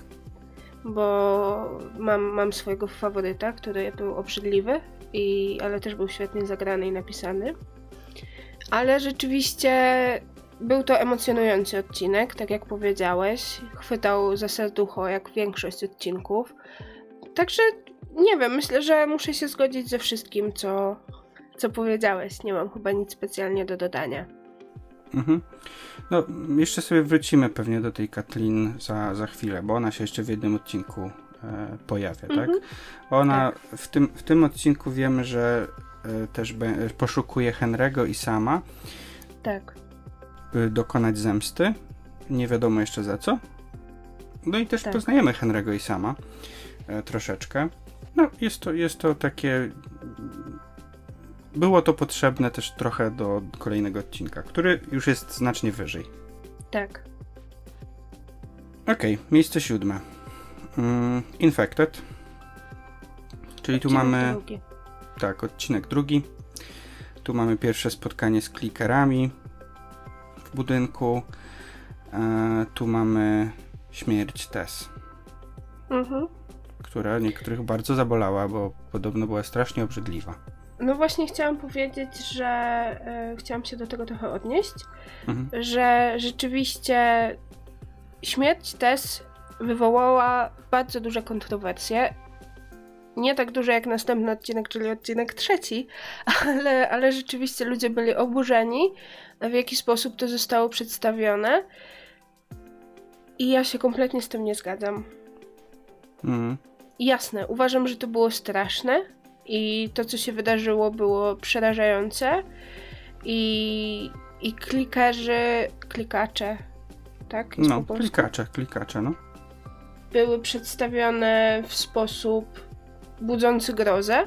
Bo mam, mam swojego faworyta, który był obrzydliwy, i, ale też był świetnie zagrany i napisany. Ale rzeczywiście był to emocjonujący odcinek, tak jak powiedziałeś. Chwytał za serducho, jak większość odcinków. Także nie wiem, myślę, że muszę się zgodzić ze wszystkim, co, co powiedziałeś. Nie mam chyba nic specjalnie do dodania. Mhm. No, jeszcze sobie wrócimy pewnie do tej Kathleen za, za chwilę, bo ona się jeszcze w jednym odcinku e, pojawia, mhm. tak? Ona tak. W, tym, w tym odcinku wiemy, że e, też be, poszukuje Henry'ego i Sama. Tak. By dokonać zemsty. Nie wiadomo jeszcze za co. No i też tak. poznajemy Henry'ego i Sama e, troszeczkę. No, jest to, jest to takie... Było to potrzebne też trochę do kolejnego odcinka, który już jest znacznie wyżej. Tak. Okej, okay, miejsce siódme. Mm, Infected. Czyli odcinek tu mamy... Drugi. Tak, odcinek drugi. Tu mamy pierwsze spotkanie z klikerami w budynku. E, tu mamy śmierć Tess. Mhm. Która niektórych bardzo zabolała, bo podobno była strasznie obrzydliwa. No właśnie chciałam powiedzieć, że e, chciałam się do tego trochę odnieść, mhm. że rzeczywiście śmierć Tess wywołała bardzo duże kontrowersje. Nie tak duże jak następny odcinek, czyli odcinek trzeci, ale, ale rzeczywiście ludzie byli oburzeni, w jaki sposób to zostało przedstawione. I ja się kompletnie z tym nie zgadzam. Mhm. Jasne, uważam, że to było straszne. I to, co się wydarzyło, było przerażające. I, i klikerzy, klikacze, tak? Jest no, klikacze, klikacze, no. Były przedstawione w sposób budzący grozę,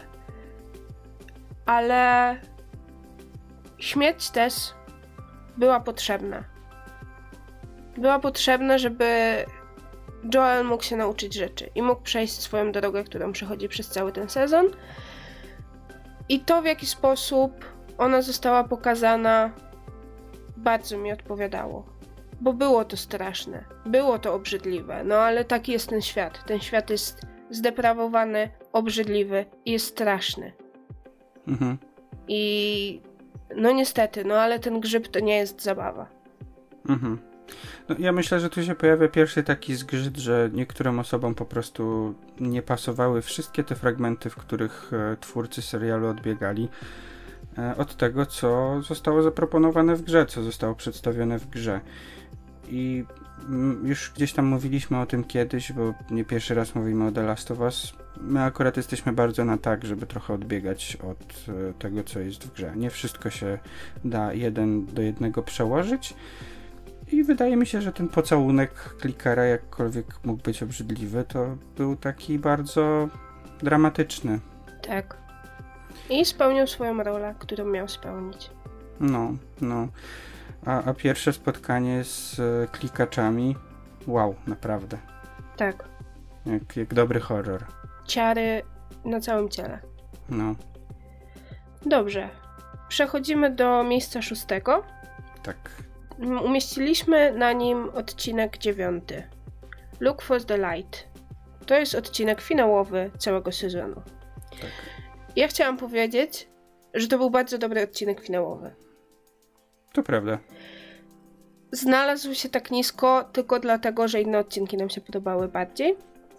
ale śmierć Tess była potrzebna. Była potrzebna, żeby Joel mógł się nauczyć rzeczy i mógł przejść swoją drogę, którą przechodzi przez cały ten sezon. I to, w jaki sposób ona została pokazana, bardzo mi odpowiadało. Bo było to straszne, było to obrzydliwe, no ale taki jest ten świat. Ten świat jest zdeprawowany, obrzydliwy i jest straszny. Mhm. I no niestety, no ale ten grzyb to nie jest zabawa. Mhm. No, ja myślę, że tu się pojawia pierwszy taki zgrzyt, że niektórym osobom po prostu nie pasowały wszystkie te fragmenty, w których e, twórcy serialu odbiegali e, od tego, co zostało zaproponowane w grze, co zostało przedstawione w grze. i już gdzieś tam mówiliśmy o tym kiedyś, bo nie pierwszy raz mówimy o The Last of Us. My akurat jesteśmy bardzo na tak, żeby trochę odbiegać od tego, co jest w grze. Nie wszystko się da jeden do jednego przełożyć i wydaje mi się, że ten pocałunek klikera, jakkolwiek mógł być obrzydliwy, to był taki bardzo dramatyczny. Tak. I spełnił swoją rolę, którą miał spełnić. No, no. A, a pierwsze spotkanie z e, klikaczami, wow, naprawdę. Tak. Jak, jak dobry horror. Ciary na całym ciele. No. Dobrze. Przechodzimy do miejsca szóstego. Tak. Umieściliśmy na nim odcinek dziewiąty. Look for the light. To jest odcinek finałowy całego sezonu. Tak. Ja chciałam powiedzieć, że to był bardzo dobry odcinek finałowy. To prawda. Znalazł się tak nisko tylko dlatego, że inne odcinki nam się podobały bardziej.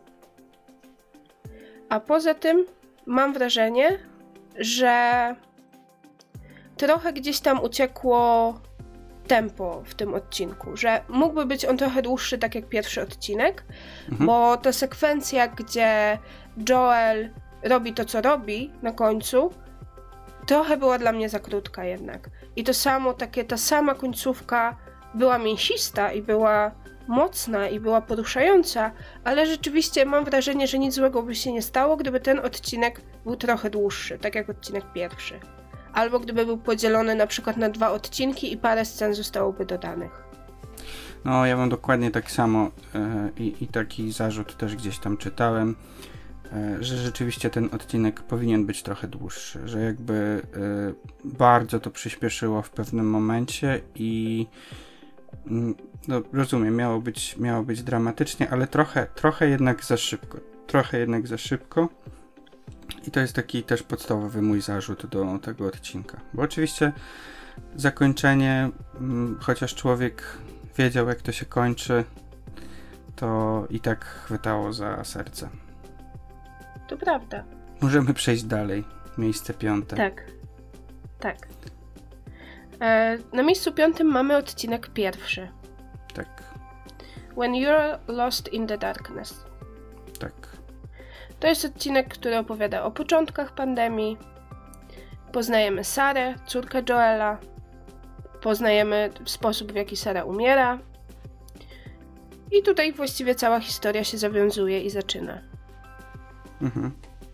A poza tym mam wrażenie, że trochę gdzieś tam uciekło tempo w tym odcinku, że mógłby być on trochę dłuższy, tak jak pierwszy odcinek, mhm. bo ta sekwencja, gdzie Joel robi to, co robi na końcu, trochę była dla mnie za krótka jednak. I to samo, takie, ta sama końcówka była mięsista i była mocna i była poruszająca, ale rzeczywiście mam wrażenie, że nic złego by się nie stało, gdyby ten odcinek był trochę dłuższy, tak jak odcinek pierwszy. Albo gdyby był podzielony na przykład na dwa odcinki i parę scen zostałoby dodanych. No, ja mam dokładnie tak samo yy, i taki zarzut też gdzieś tam czytałem, yy, że rzeczywiście ten odcinek powinien być trochę dłuższy, że jakby yy, bardzo to przyspieszyło w pewnym momencie i yy, no, rozumiem, miało być, miało być dramatycznie, ale trochę, trochę jednak za szybko. Trochę jednak za szybko. I to jest taki też podstawowy mój zarzut do tego odcinka. Bo oczywiście zakończenie, chociaż człowiek wiedział, jak to się kończy, to i tak chwytało za serce. To prawda. Możemy przejść dalej. Miejsce piąte. Tak. Tak. E, na miejscu piątym mamy odcinek pierwszy. Tak. When you're lost in the darkness. Tak. To jest odcinek, który opowiada o początkach pandemii. Poznajemy Sarę, córkę Joela. Poznajemy sposób, w jaki Sara umiera. I tutaj właściwie cała historia się zawiązuje i zaczyna. Mhm.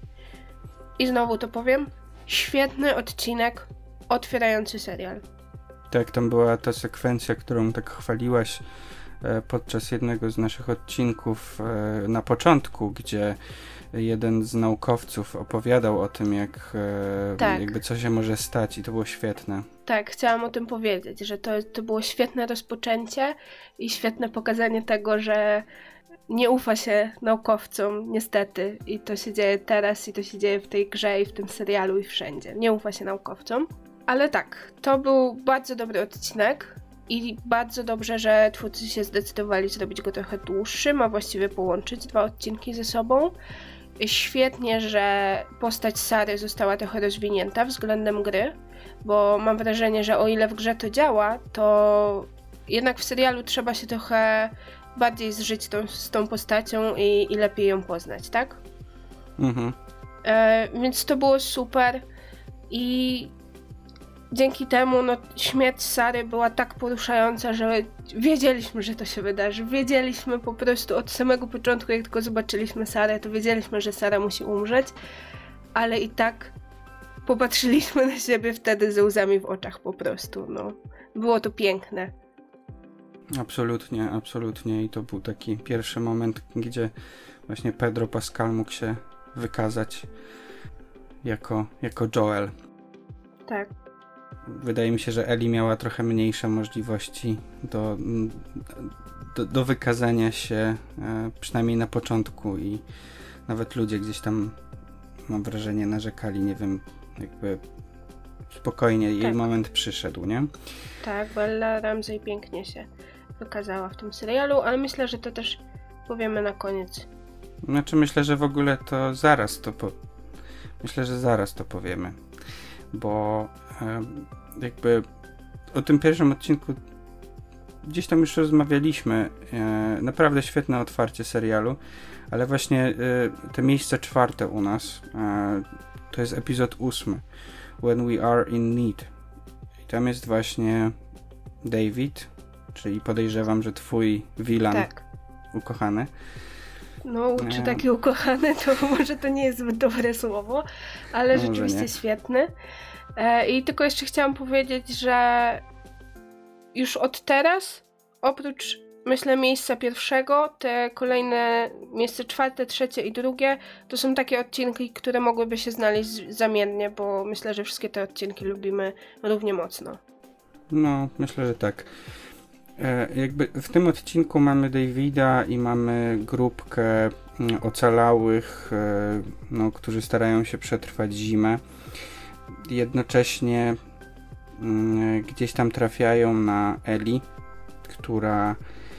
I znowu to powiem. Świetny odcinek otwierający serial. Tak, tam była ta sekwencja, którą tak chwaliłaś e, podczas jednego z naszych odcinków e, na początku, gdzie jeden z naukowców opowiadał o tym, jak e, tak. jakby co się może stać i to było świetne. Tak, chciałam o tym powiedzieć, że to, to było świetne rozpoczęcie i świetne pokazanie tego, że nie ufa się naukowcom, niestety. I to się dzieje teraz, i to się dzieje w tej grze, i w tym serialu, i wszędzie. Nie ufa się naukowcom. Ale tak, to był bardzo dobry odcinek i bardzo dobrze, że twórcy się zdecydowali zrobić go trochę dłuższym, a właściwie połączyć dwa odcinki ze sobą. Świetnie, że postać Sary została trochę rozwinięta względem gry, bo mam wrażenie, że o ile w grze to działa, to jednak w serialu trzeba się trochę bardziej zżyć tą, z tą postacią i, i lepiej ją poznać, tak? Mhm. E, więc to było super i dzięki temu no, śmierć Sary była tak poruszająca, że wiedzieliśmy, że to się wydarzy. Wiedzieliśmy po prostu od samego początku, jak tylko zobaczyliśmy Sarę, to wiedzieliśmy, że Sara musi umrzeć, ale i tak popatrzyliśmy na siebie wtedy ze łzami w oczach po prostu. No. Było to piękne. Absolutnie, absolutnie i to był taki pierwszy moment, gdzie właśnie Pedro Pascal mógł się wykazać jako, jako Joel. Tak. Wydaje mi się, że Ellie miała trochę mniejsze możliwości do, do, do wykazania się, e, przynajmniej na początku i nawet ludzie gdzieś tam, mam wrażenie, narzekali, nie wiem, jakby spokojnie jej tak. moment przyszedł, nie? Tak, Bella Ramsey pięknie się wykazała w tym serialu, ale myślę, że to też powiemy na koniec. Znaczy myślę, że w ogóle to zaraz to po... myślę, że zaraz to powiemy, bo e, jakby o tym pierwszym odcinku gdzieś tam już rozmawialiśmy, e, naprawdę świetne otwarcie serialu, ale właśnie e, te miejsce czwarte u nas, e, to jest epizod ósmy, When We Are In Need. I tam jest właśnie David, czyli podejrzewam, że twój Wilan tak. ukochany. No, czy taki ukochany, to może to nie jest zbyt dobre słowo, ale no rzeczywiście nie. świetny. E, I tylko jeszcze chciałam powiedzieć, że już od teraz, oprócz, myślę, miejsca pierwszego, te kolejne miejsce czwarte, trzecie i drugie, to są takie odcinki, które mogłyby się znaleźć zamiennie, bo myślę, że wszystkie te odcinki lubimy równie mocno. No, myślę, że tak. E, jakby w tym odcinku mamy Davida i mamy grupkę ocalałych, e, no, którzy starają się przetrwać zimę. Jednocześnie mm, gdzieś tam trafiają na Ellie, która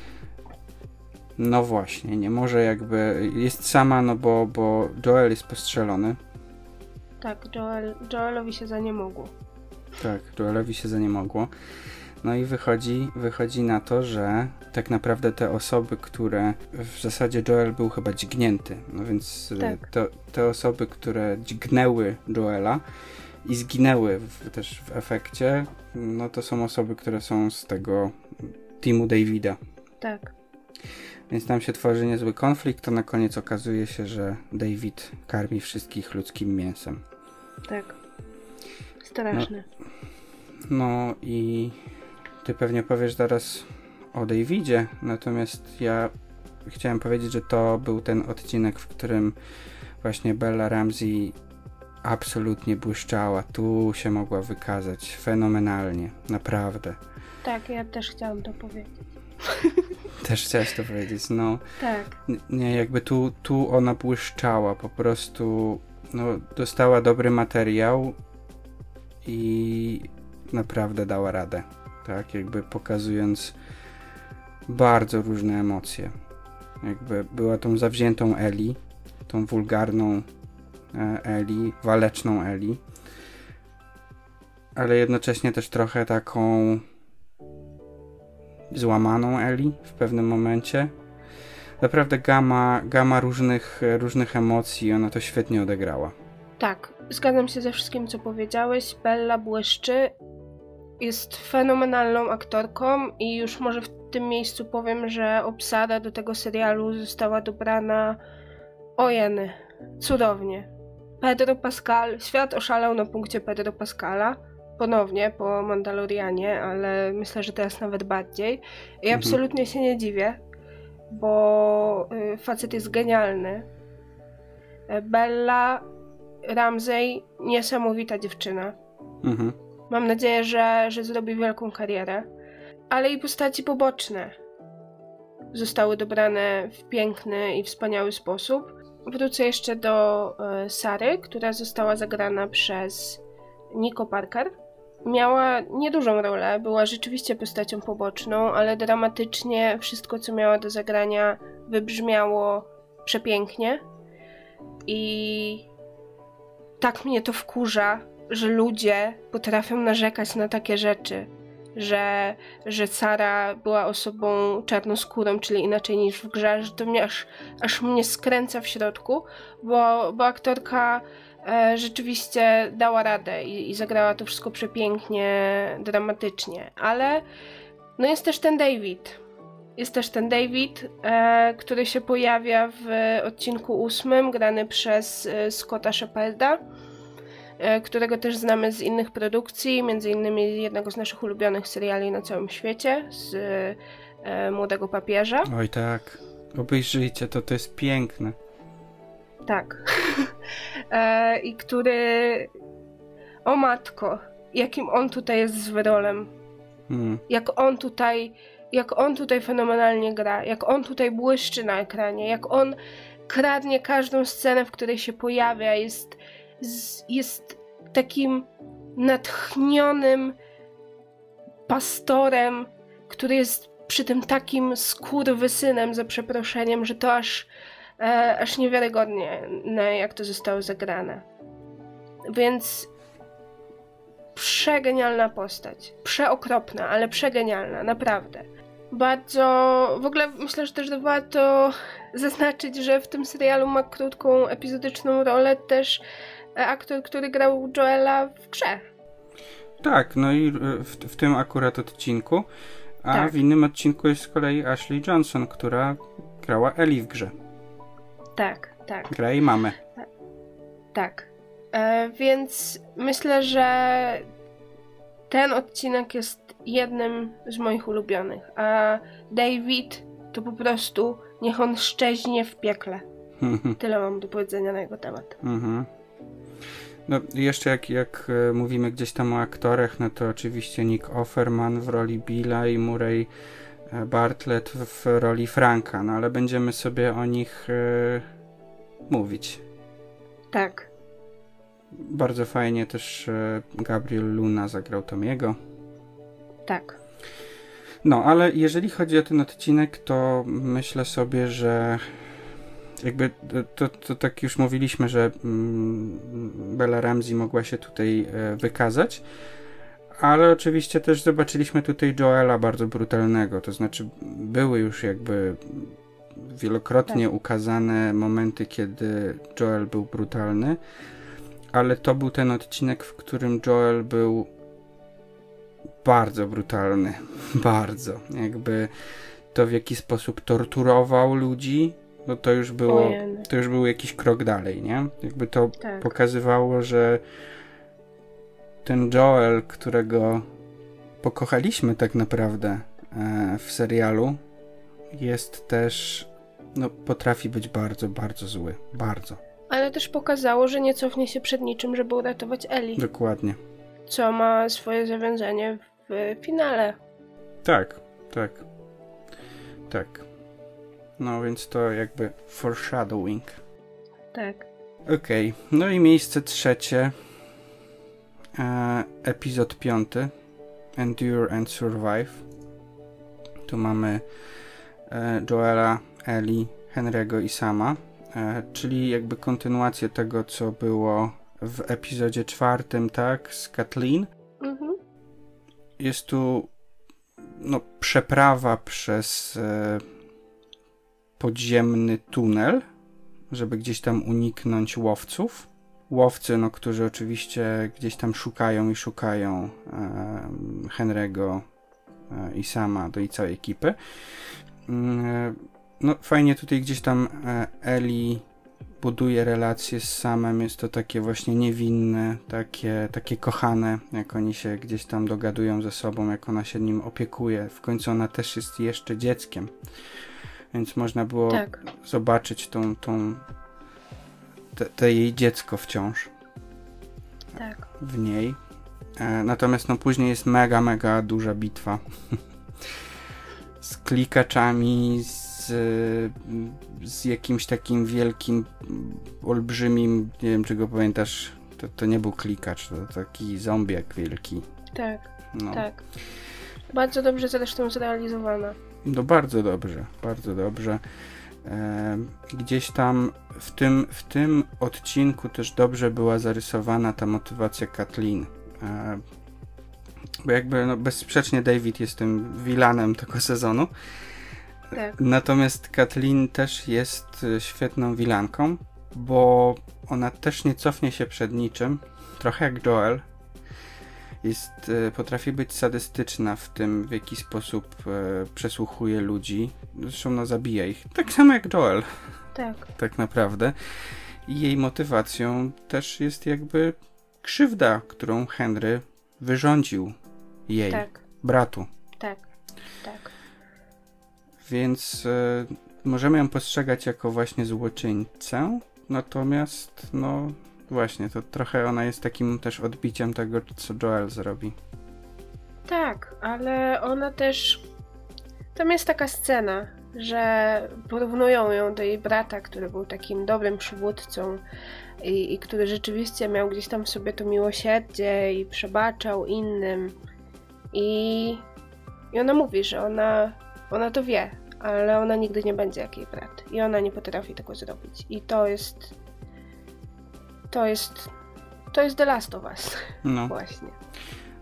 no właśnie, nie może jakby, jest sama, no bo, bo Joel jest postrzelony. Tak, Joel, Joelowi się za nie mogło. Tak, Joelowi się za nie mogło. No i wychodzi, wychodzi na to, że tak naprawdę te osoby, które w zasadzie Joel był chyba dźgnięty, no więc tak. to, te osoby, które dźgnęły Joela i zginęły w, też w efekcie, no to są osoby, które są z tego teamu Davida. Tak. Więc tam się tworzy niezły konflikt, to na koniec okazuje się, że David karmi wszystkich ludzkim mięsem. Tak. Straszne. No, no i ty pewnie powiesz zaraz o Davidzie, natomiast ja chciałem powiedzieć, że to był ten odcinek, w którym właśnie Bella Ramsey absolutnie błyszczała. Tu się mogła wykazać fenomenalnie, naprawdę. Tak, ja też chciałam to powiedzieć. Też chciałaś to powiedzieć, no. Tak. Nie, jakby tu, tu ona błyszczała, po prostu no, dostała dobry materiał i naprawdę dała radę, tak, jakby pokazując bardzo różne emocje. Jakby była tą zawziętą Ellie, tą wulgarną Ellie, waleczną Ellie, ale jednocześnie też trochę taką złamaną Ellie w pewnym momencie. Naprawdę gama, gama różnych, różnych emocji, ona to świetnie odegrała. Tak, zgadzam się ze wszystkim, co powiedziałeś. Bella błyszczy, jest fenomenalną aktorką i już może w tym miejscu powiem, że obsada do tego serialu została dobrana ojeny, cudownie. Pedro Pascal, świat oszalał na punkcie Pedro Pascala, ponownie po Mandalorianie, ale myślę, że teraz nawet bardziej. I mhm. absolutnie się nie dziwię, bo y, facet jest genialny. Bella Ramsey, niesamowita dziewczyna. Mhm. Mam nadzieję, że, że zrobi wielką karierę. Ale i postaci poboczne zostały dobrane w piękny i wspaniały sposób. Wrócę jeszcze do y, Sary, która została zagrana przez Nico Parker. Miała niedużą rolę, była rzeczywiście postacią poboczną, ale dramatycznie wszystko, co miała do zagrania, wybrzmiało przepięknie. I tak mnie to wkurza, że ludzie potrafią narzekać na takie rzeczy, że, że Sara była osobą czarnoskórą, czyli inaczej niż w grze, że to mnie aż, aż mnie skręca w środku, bo, bo aktorka e, rzeczywiście dała radę i, i zagrała to wszystko przepięknie, dramatycznie, ale no jest też ten David. Jest też ten David, e, który się pojawia w odcinku ósmym, grany przez e, Scotta Shepherda, e, którego też znamy z innych produkcji, między innymi jednego z naszych ulubionych seriali na całym świecie, z e, Młodego Papieża. Oj tak, obejrzyjcie to, to jest piękne. Tak. e, I który... O matko, jakim on tutaj jest z wyrolem. Hmm. Jak on tutaj... Jak on tutaj fenomenalnie gra, jak on tutaj błyszczy na ekranie, jak on kradnie każdą scenę, w której się pojawia, jest, jest takim natchnionym pastorem, który jest przy tym takim skurwysynem, za przeproszeniem, że to aż, e, aż niewiarygodnie, jak to zostało zagrane. Więc przegenialna postać, przeokropna, ale przegenialna, naprawdę. bardzo... W ogóle myślę, że też warto zaznaczyć, że w tym serialu ma krótką, epizodyczną rolę też aktor, który grał Joela w grze. Tak, no i w, w tym akurat odcinku, a tak. w innym odcinku jest z kolei Ashley Johnson, która grała Ellie w grze. Tak, tak. Gra jej mamę. Tak. tak. E, więc myślę, że ten odcinek jest jednym z moich ulubionych, a David to po prostu niech on szczeźnie w piekle. Tyle mam do powiedzenia na jego temat. Mhm. No jeszcze jak, jak e, mówimy gdzieś tam o aktorach, no to oczywiście Nick Offerman w roli Billa i Murray e, Bartlett w, w roli Franka, no ale będziemy sobie o nich e, mówić. Tak. Bardzo fajnie też e, Gabriel Luna zagrał Tomiego. Tak. No, ale jeżeli chodzi o ten odcinek, to myślę sobie, że jakby to, to, to tak już mówiliśmy, że mm, Bella Ramsey mogła się tutaj e, wykazać, ale oczywiście też zobaczyliśmy tutaj Joela bardzo brutalnego, to znaczy były już jakby wielokrotnie tak. ukazane momenty, kiedy Joel był brutalny, ale to był ten odcinek, w którym Joel był bardzo brutalny, bardzo, jakby to w jaki sposób torturował ludzi, no to już było, to już był jakiś krok dalej, nie? Jakby to tak. pokazywało, że ten Joel, którego pokochaliśmy tak naprawdę e, w serialu, jest też, no potrafi być bardzo, bardzo zły. Bardzo. Ale też pokazało, że nie cofnie się przed niczym, żeby uratować Ellie. Dokładnie. Co ma swoje zawiązanie w finale. Tak, tak. Tak. No więc to jakby foreshadowing. Tak. Okej, okay. No i miejsce trzecie. E, epizod piąty. Endure and Survive. Tu mamy e, Joela, Ellie, Henry'ego i Sama. E, czyli jakby kontynuację tego, co było w epizodzie czwartym, tak? Z Kathleen. Mhm. Jest tu no, przeprawa przez e, podziemny tunel, żeby gdzieś tam uniknąć łowców. Łowcy, no, którzy oczywiście gdzieś tam szukają i szukają e, Henry'ego e, i Sama, do i całej ekipy. E, no, fajnie tutaj gdzieś tam e, Ellie buduje relacje z Samem, jest to takie właśnie niewinne, takie, takie kochane, jak oni się gdzieś tam dogadują ze sobą, jak ona się nim opiekuje. W końcu ona też jest jeszcze dzieckiem, więc można było tak. zobaczyć tą, tą te, te jej dziecko wciąż tak. w niej. E, natomiast no później jest mega, mega duża bitwa z klikaczami, z z jakimś takim wielkim, olbrzymim, nie wiem czy go pamiętasz, to, to nie był klikacz, to taki zombiak wielki. Tak, no. tak. Bardzo dobrze zresztą zrealizowana. No bardzo dobrze, bardzo dobrze. E, gdzieś tam w tym, w tym odcinku też dobrze była zarysowana ta motywacja Kathleen. E, bo jakby no, bezsprzecznie David jest tym vilanem tego sezonu. Tak. Natomiast Kathleen też jest świetną wilanką, bo ona też nie cofnie się przed niczym, trochę jak Joel. Jest, potrafi być sadystyczna w tym, w jaki sposób e, przesłuchuje ludzi. Zresztą no, zabija ich. Tak samo jak Joel. Tak. Tak naprawdę. I jej motywacją też jest jakby krzywda, którą Henry wyrządził jej, tak. bratu. Tak, tak. Więc e, możemy ją postrzegać jako właśnie złoczyńcę, natomiast no właśnie, to trochę ona jest takim też odbiciem tego, co Joel zrobi. Tak, ale ona też... Tam jest taka scena, że porównują ją do jej brata, który był takim dobrym przywódcą i, i który rzeczywiście miał gdzieś tam w sobie to miłosierdzie i przebaczał innym. I, i ona mówi, że ona, ona to wie, ale ona nigdy nie będzie jak jej brat. I ona nie potrafi tego zrobić. I to jest... To jest... To jest The Last of Us. No. Właśnie.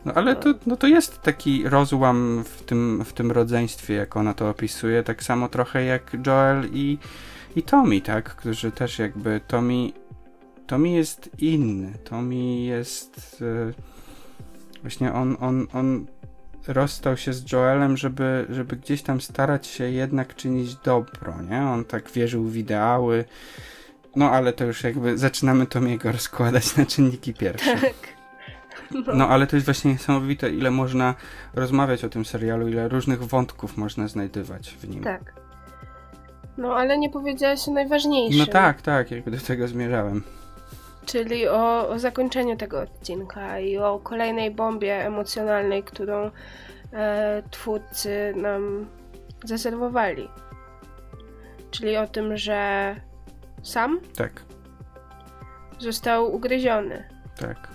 No ale to, no to jest taki rozłam w tym, w tym rodzeństwie, jak ona to opisuje, tak samo trochę jak Joel i, i Tommy, tak? Którzy też jakby, Tommy, Tommy jest inny, Tommy jest, yy, właśnie on, on, on rozstał się z Joelem, żeby, żeby gdzieś tam starać się jednak czynić dobro, nie? On tak wierzył w ideały, no ale to już jakby zaczynamy Tommy'ego rozkładać na czynniki pierwsze. Tak. No. no ale to jest właśnie niesamowite, ile można rozmawiać o tym serialu, ile różnych wątków można znajdywać w nim. Tak. No ale nie powiedziałaś o najważniejszym. No tak, tak, jakby do tego zmierzałem. Czyli o, o zakończeniu tego odcinka i o kolejnej bombie emocjonalnej, którą e, twórcy nam zaserwowali. Czyli o tym, że Sam Tak. został ugryziony. Tak.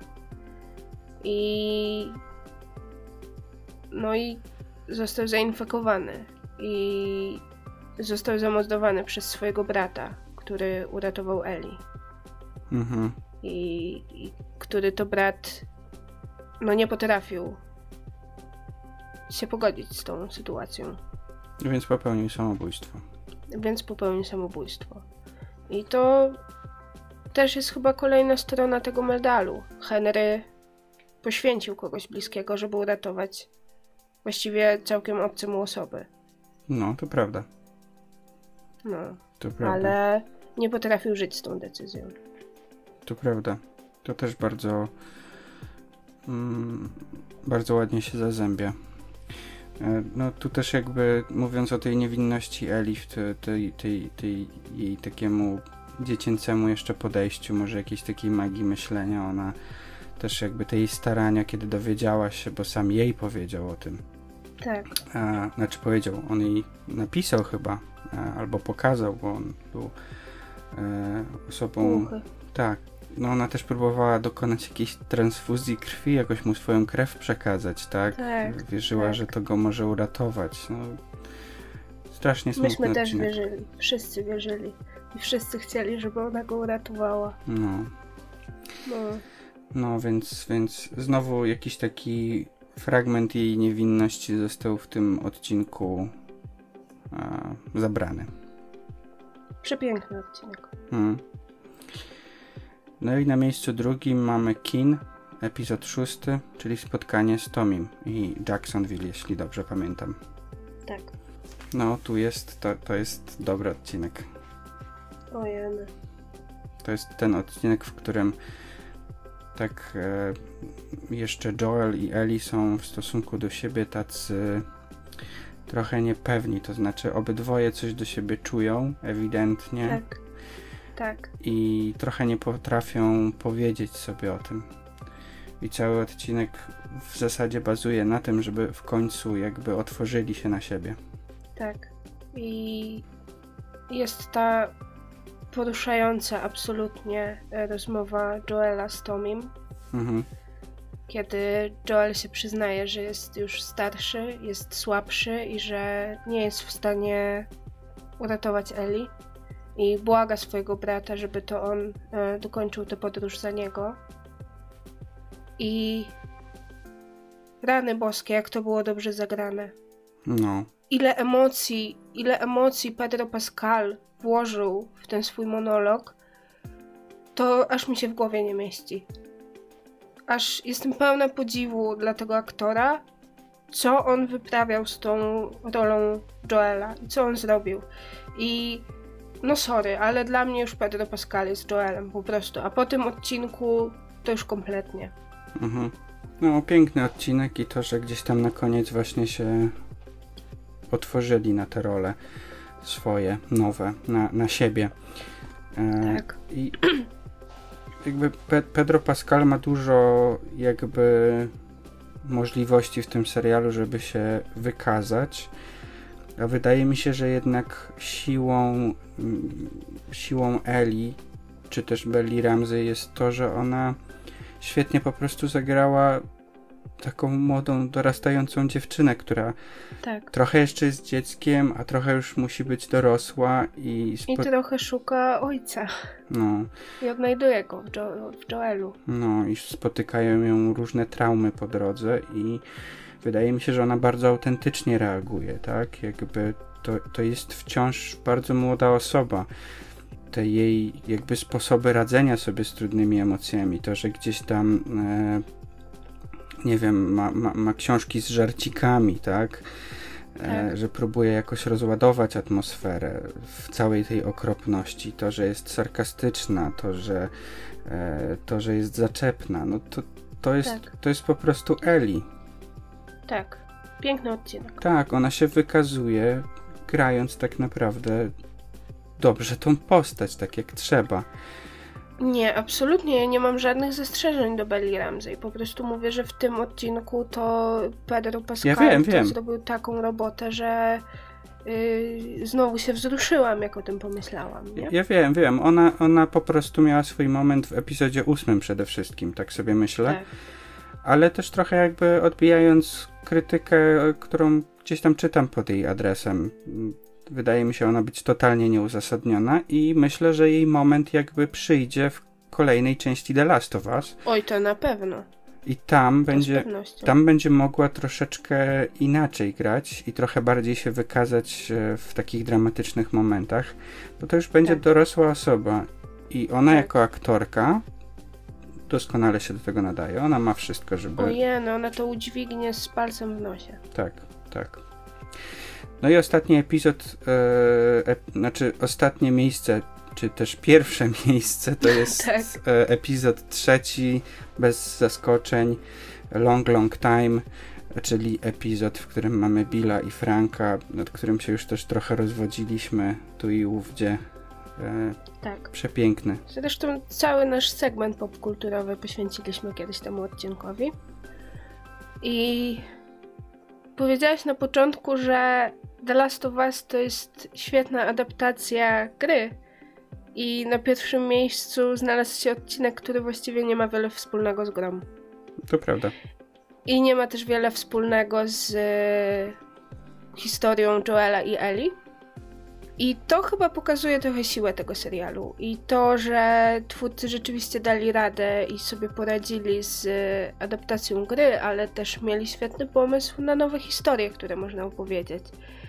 I no i został zainfekowany i został zamordowany przez swojego brata, który uratował Ellie. Mhm. I, i który to brat no nie potrafił się pogodzić z tą sytuacją. Więc popełnił samobójstwo. Więc popełnił samobójstwo. I to też jest chyba kolejna strona tego medalu. Henry poświęcił kogoś bliskiego, żeby uratować właściwie całkiem obce mu osoby. No, to prawda. No, To prawda. ale nie potrafił żyć z tą decyzją. To prawda. To też bardzo mm, bardzo ładnie się zazębia. E, no tu też jakby mówiąc o tej niewinności Elif, tej, tej, tej, tej jej takiemu dziecięcemu jeszcze podejściu, może jakiejś takiej magii myślenia, ona też jakby te jej starania, kiedy dowiedziała się, bo sam jej powiedział o tym. Tak. A, znaczy powiedział, on jej napisał chyba, a, albo pokazał, bo on był e, osobą... Głuchy. Tak. No ona też próbowała dokonać jakiejś transfuzji krwi, jakoś mu swoją krew przekazać, tak? Tak, Wierzyła, tak. że to go może uratować. No, strasznie smutny Myśmy też odcinek. wierzyli. Wszyscy wierzyli. I wszyscy chcieli, żeby ona go uratowała. No. No. No, więc, więc znowu jakiś taki fragment jej niewinności został w tym odcinku a, zabrany. Przepiękny odcinek. Hmm. No i na miejscu drugim mamy Kin, epizod szósty, czyli spotkanie z Tommym i Jacksonville, jeśli dobrze pamiętam. Tak. No, tu jest, to, to jest dobry odcinek. Ojej. To jest ten odcinek, w którym tak e, jeszcze Joel i Ellie są w stosunku do siebie tacy trochę niepewni, to znaczy obydwoje coś do siebie czują, ewidentnie. Tak. Tak. I trochę nie potrafią powiedzieć sobie o tym. I cały odcinek w zasadzie bazuje na tym, żeby w końcu jakby otworzyli się na siebie. Tak. I jest ta poruszająca absolutnie rozmowa Joela z Tommym, Mhm. kiedy Joel się przyznaje, że jest już starszy, jest słabszy i że nie jest w stanie uratować Ellie. I błaga swojego brata, żeby to on e, dokończył tę podróż za niego. I rany boskie, jak to było dobrze zagrane. No. Ile emocji, ile emocji Pedro Pascal włożył w ten swój monolog, to aż mi się w głowie nie mieści. Aż jestem pełna podziwu dla tego aktora, co on wyprawiał z tą rolą Joela i co on zrobił. I no sorry, ale dla mnie już Pedro Pascal jest Joelem po prostu, a po tym odcinku to już kompletnie. Mhm. No, piękny odcinek i to, że gdzieś tam na koniec właśnie się otworzyli na te role swoje, nowe, na, na siebie. E, Tak. I jakby Pe- Pedro Pascal ma dużo jakby możliwości w tym serialu, żeby się wykazać, a wydaje mi się, że jednak siłą siłą Ellie, czy też Belli Ramsey jest to, że ona świetnie po prostu zagrała taką młodą, dorastającą dziewczynę, która tak. trochę jeszcze jest dzieckiem, a trochę już musi być dorosła i... Spo... I trochę szuka ojca. No. I odnajduje go w, jo- w Joelu. No i spotykają ją różne traumy po drodze i wydaje mi się, że ona bardzo autentycznie reaguje, tak? Jakby to, to jest wciąż bardzo młoda osoba. Te jej jakby sposoby radzenia sobie z trudnymi emocjami, to, że gdzieś tam e, nie wiem, ma, ma, ma książki z żarcikami, tak? E, tak? Że próbuje jakoś rozładować atmosferę w całej tej okropności, to, że jest sarkastyczna, to, że e, to, że jest zaczepna, no to, to jest tak. to jest po prostu Ellie. Tak, piękny odcinek. Tak, ona się wykazuje, grając tak naprawdę dobrze tą postać, tak jak trzeba. Nie, absolutnie. Ja nie mam żadnych zastrzeżeń do Belli Ramsey. Po prostu mówię, że w tym odcinku to Pedro Pascal ja wiem, wiem. zrobił taką robotę, że yy, znowu się wzruszyłam, jak o tym pomyślałam. Nie? Ja wiem, wiem. Ona, ona po prostu miała swój moment w epizodzie ósmym przede wszystkim, tak sobie myślę. Tak. Ale też trochę jakby odbijając krytykę, którą gdzieś tam czytam pod jej adresem. Wydaje mi się ona być totalnie nieuzasadniona i myślę, że jej moment jakby przyjdzie w kolejnej części The Last of Us. Oj, to na pewno. I tam to będzie, tam będzie mogła troszeczkę inaczej grać i trochę bardziej się wykazać w takich dramatycznych momentach, bo to już będzie tak. dorosła osoba i ona tak. jako aktorka doskonale się do tego nadaje. Ona ma wszystko, żeby... Ojej, no ona to udźwignie z palcem w nosie. Tak, tak. No i ostatni epizod, e, e, znaczy ostatnie miejsce, czy też pierwsze miejsce, to jest tak. e, epizod trzeci, bez zaskoczeń, Long Long Time, czyli epizod, w którym mamy Billa i Franka, nad którym się już też trochę rozwodziliśmy tu i ówdzie. E, tak. Przepiękny. Zresztą cały nasz segment popkulturowy poświęciliśmy kiedyś temu odcinkowi. I powiedziałaś na początku, że The Last of Us to jest świetna adaptacja gry i na pierwszym miejscu znalazł się odcinek, który właściwie nie ma wiele wspólnego z grą. To prawda. I nie ma też wiele wspólnego z y, historią Joela i Ellie. I to chyba pokazuje trochę siłę tego serialu. I to, że twórcy rzeczywiście dali radę i sobie poradzili z adaptacją gry, ale też mieli świetny pomysł na nowe historie, które można opowiedzieć.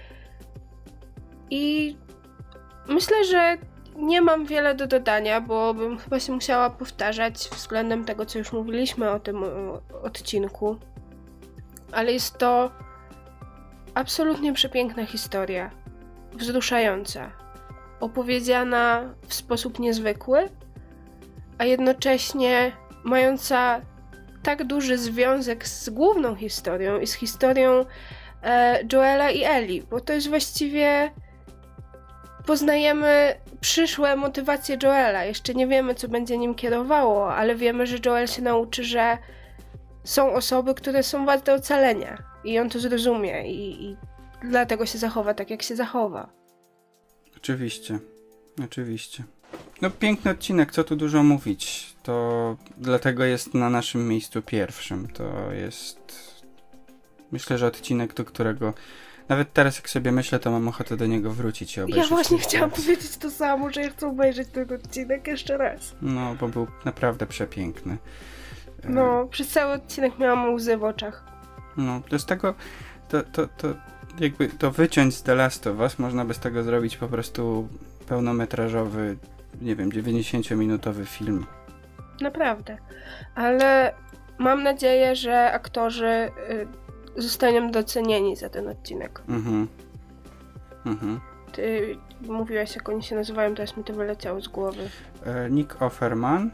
I myślę, że nie mam wiele do dodania, bo bym chyba się musiała powtarzać względem tego, co już mówiliśmy o tym odcinku. Ale jest to absolutnie przepiękna historia. Wzruszająca. Opowiedziana w sposób niezwykły, a jednocześnie mająca tak duży związek z główną historią i z historią e, Joela i Ellie, bo to jest właściwie poznajemy przyszłe motywacje Joela. Jeszcze nie wiemy, co będzie nim kierowało, ale wiemy, że Joel się nauczy, że są osoby, które są warte ocalenia i on to zrozumie i, i dlatego się zachowa tak, jak się zachowa. Oczywiście. Oczywiście. No piękny odcinek, co tu dużo mówić. To dlatego jest na naszym miejscu pierwszym. To jest... Myślę, że odcinek, do którego nawet teraz jak sobie myślę, to mam ochotę do niego wrócić i obejrzeć. Ja właśnie chciałam raz. powiedzieć to samo, że ja chcę obejrzeć ten odcinek jeszcze raz. No, bo był naprawdę przepiękny. No, przez cały odcinek miałam łzy w oczach. No, to z tego to, to, to jakby to wyciąć z The Last of Us, można by z tego zrobić po prostu pełnometrażowy, nie wiem, dziewięćdziesięciominutowy film. Naprawdę. Ale mam nadzieję, że aktorzy y, zostaną docenieni za ten odcinek. Mhm. Mhm. Ty mówiłaś, jak oni się nazywają, teraz mi to wyleciało z głowy. E, Nick Offerman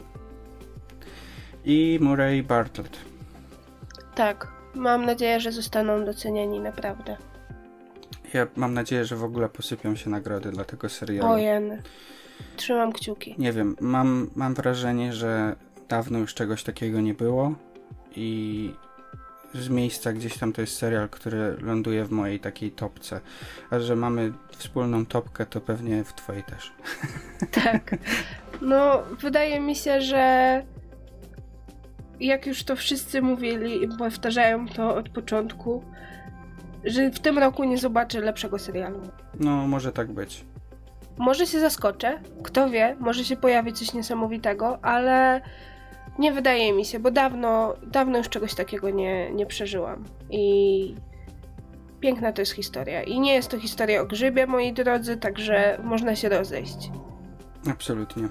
i Murray Bartlett. Tak. Mam nadzieję, że zostaną docenieni, naprawdę. Ja mam nadzieję, że w ogóle posypią się nagrody dla tego serialu. Ojen. Trzymam kciuki. Nie wiem, mam, mam wrażenie, że dawno już czegoś takiego nie było i z miejsca gdzieś tam to jest serial, który ląduje w mojej takiej topce. A że mamy wspólną topkę, to pewnie w twojej też. Tak. No, wydaje mi się, że jak już to wszyscy mówili i powtarzają to od początku, że w tym roku nie zobaczę lepszego serialu. No, może tak być. Może się zaskoczę, kto wie, może się pojawi coś niesamowitego, ale nie wydaje mi się, bo dawno, dawno już czegoś takiego nie, nie przeżyłam. I piękna to jest historia. I nie jest to historia o grzybie, moi drodzy, także można się rozejść. Absolutnie.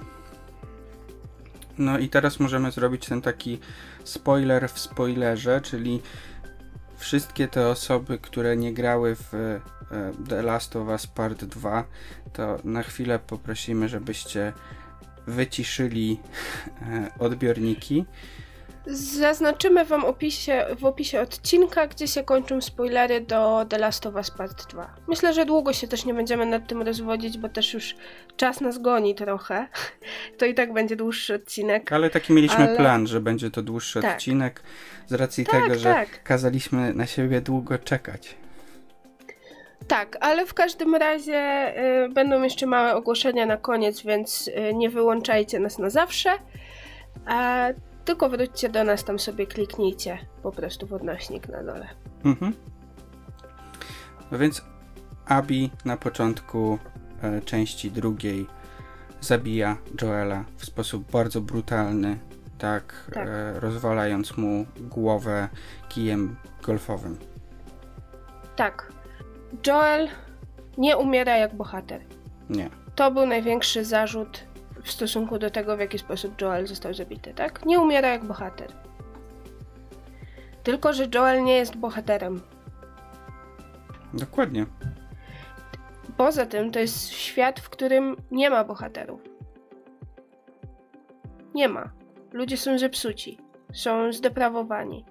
No i teraz możemy zrobić ten taki spoiler w spoilerze, czyli wszystkie te osoby, które nie grały w The Last of Us Part dwa, to na chwilę poprosimy, żebyście wyciszyli odbiorniki. Zaznaczymy wam opisie, w opisie odcinka, gdzie się kończą spoilery do The Last of Us Part dwa. Myślę, że długo się też nie będziemy nad tym rozwodzić, bo też już czas nas goni trochę. To i tak będzie dłuższy odcinek. Ale taki mieliśmy ale... plan, że będzie to dłuższy tak. odcinek z racji tak, tego, że tak. kazaliśmy na siebie długo czekać. Tak, ale w każdym razie y, będą jeszcze małe ogłoszenia na koniec, więc y, nie wyłączajcie nas na zawsze. A tylko wróćcie do nas, tam sobie kliknijcie po prostu w odnośnik na dole. Mhm. No więc Abby na początku e, części drugiej zabija Joela w sposób bardzo brutalny, tak, tak. E, rozwalając mu głowę kijem golfowym. Tak. Joel nie umiera jak bohater. Nie. To był największy zarzut w stosunku do tego, w jaki sposób Joel został zabity, tak? Nie umiera jak bohater. Tylko że Joel nie jest bohaterem. Dokładnie. Poza tym to jest świat, w którym nie ma bohaterów. Nie ma. Ludzie są zepsuci. Są zdeprawowani.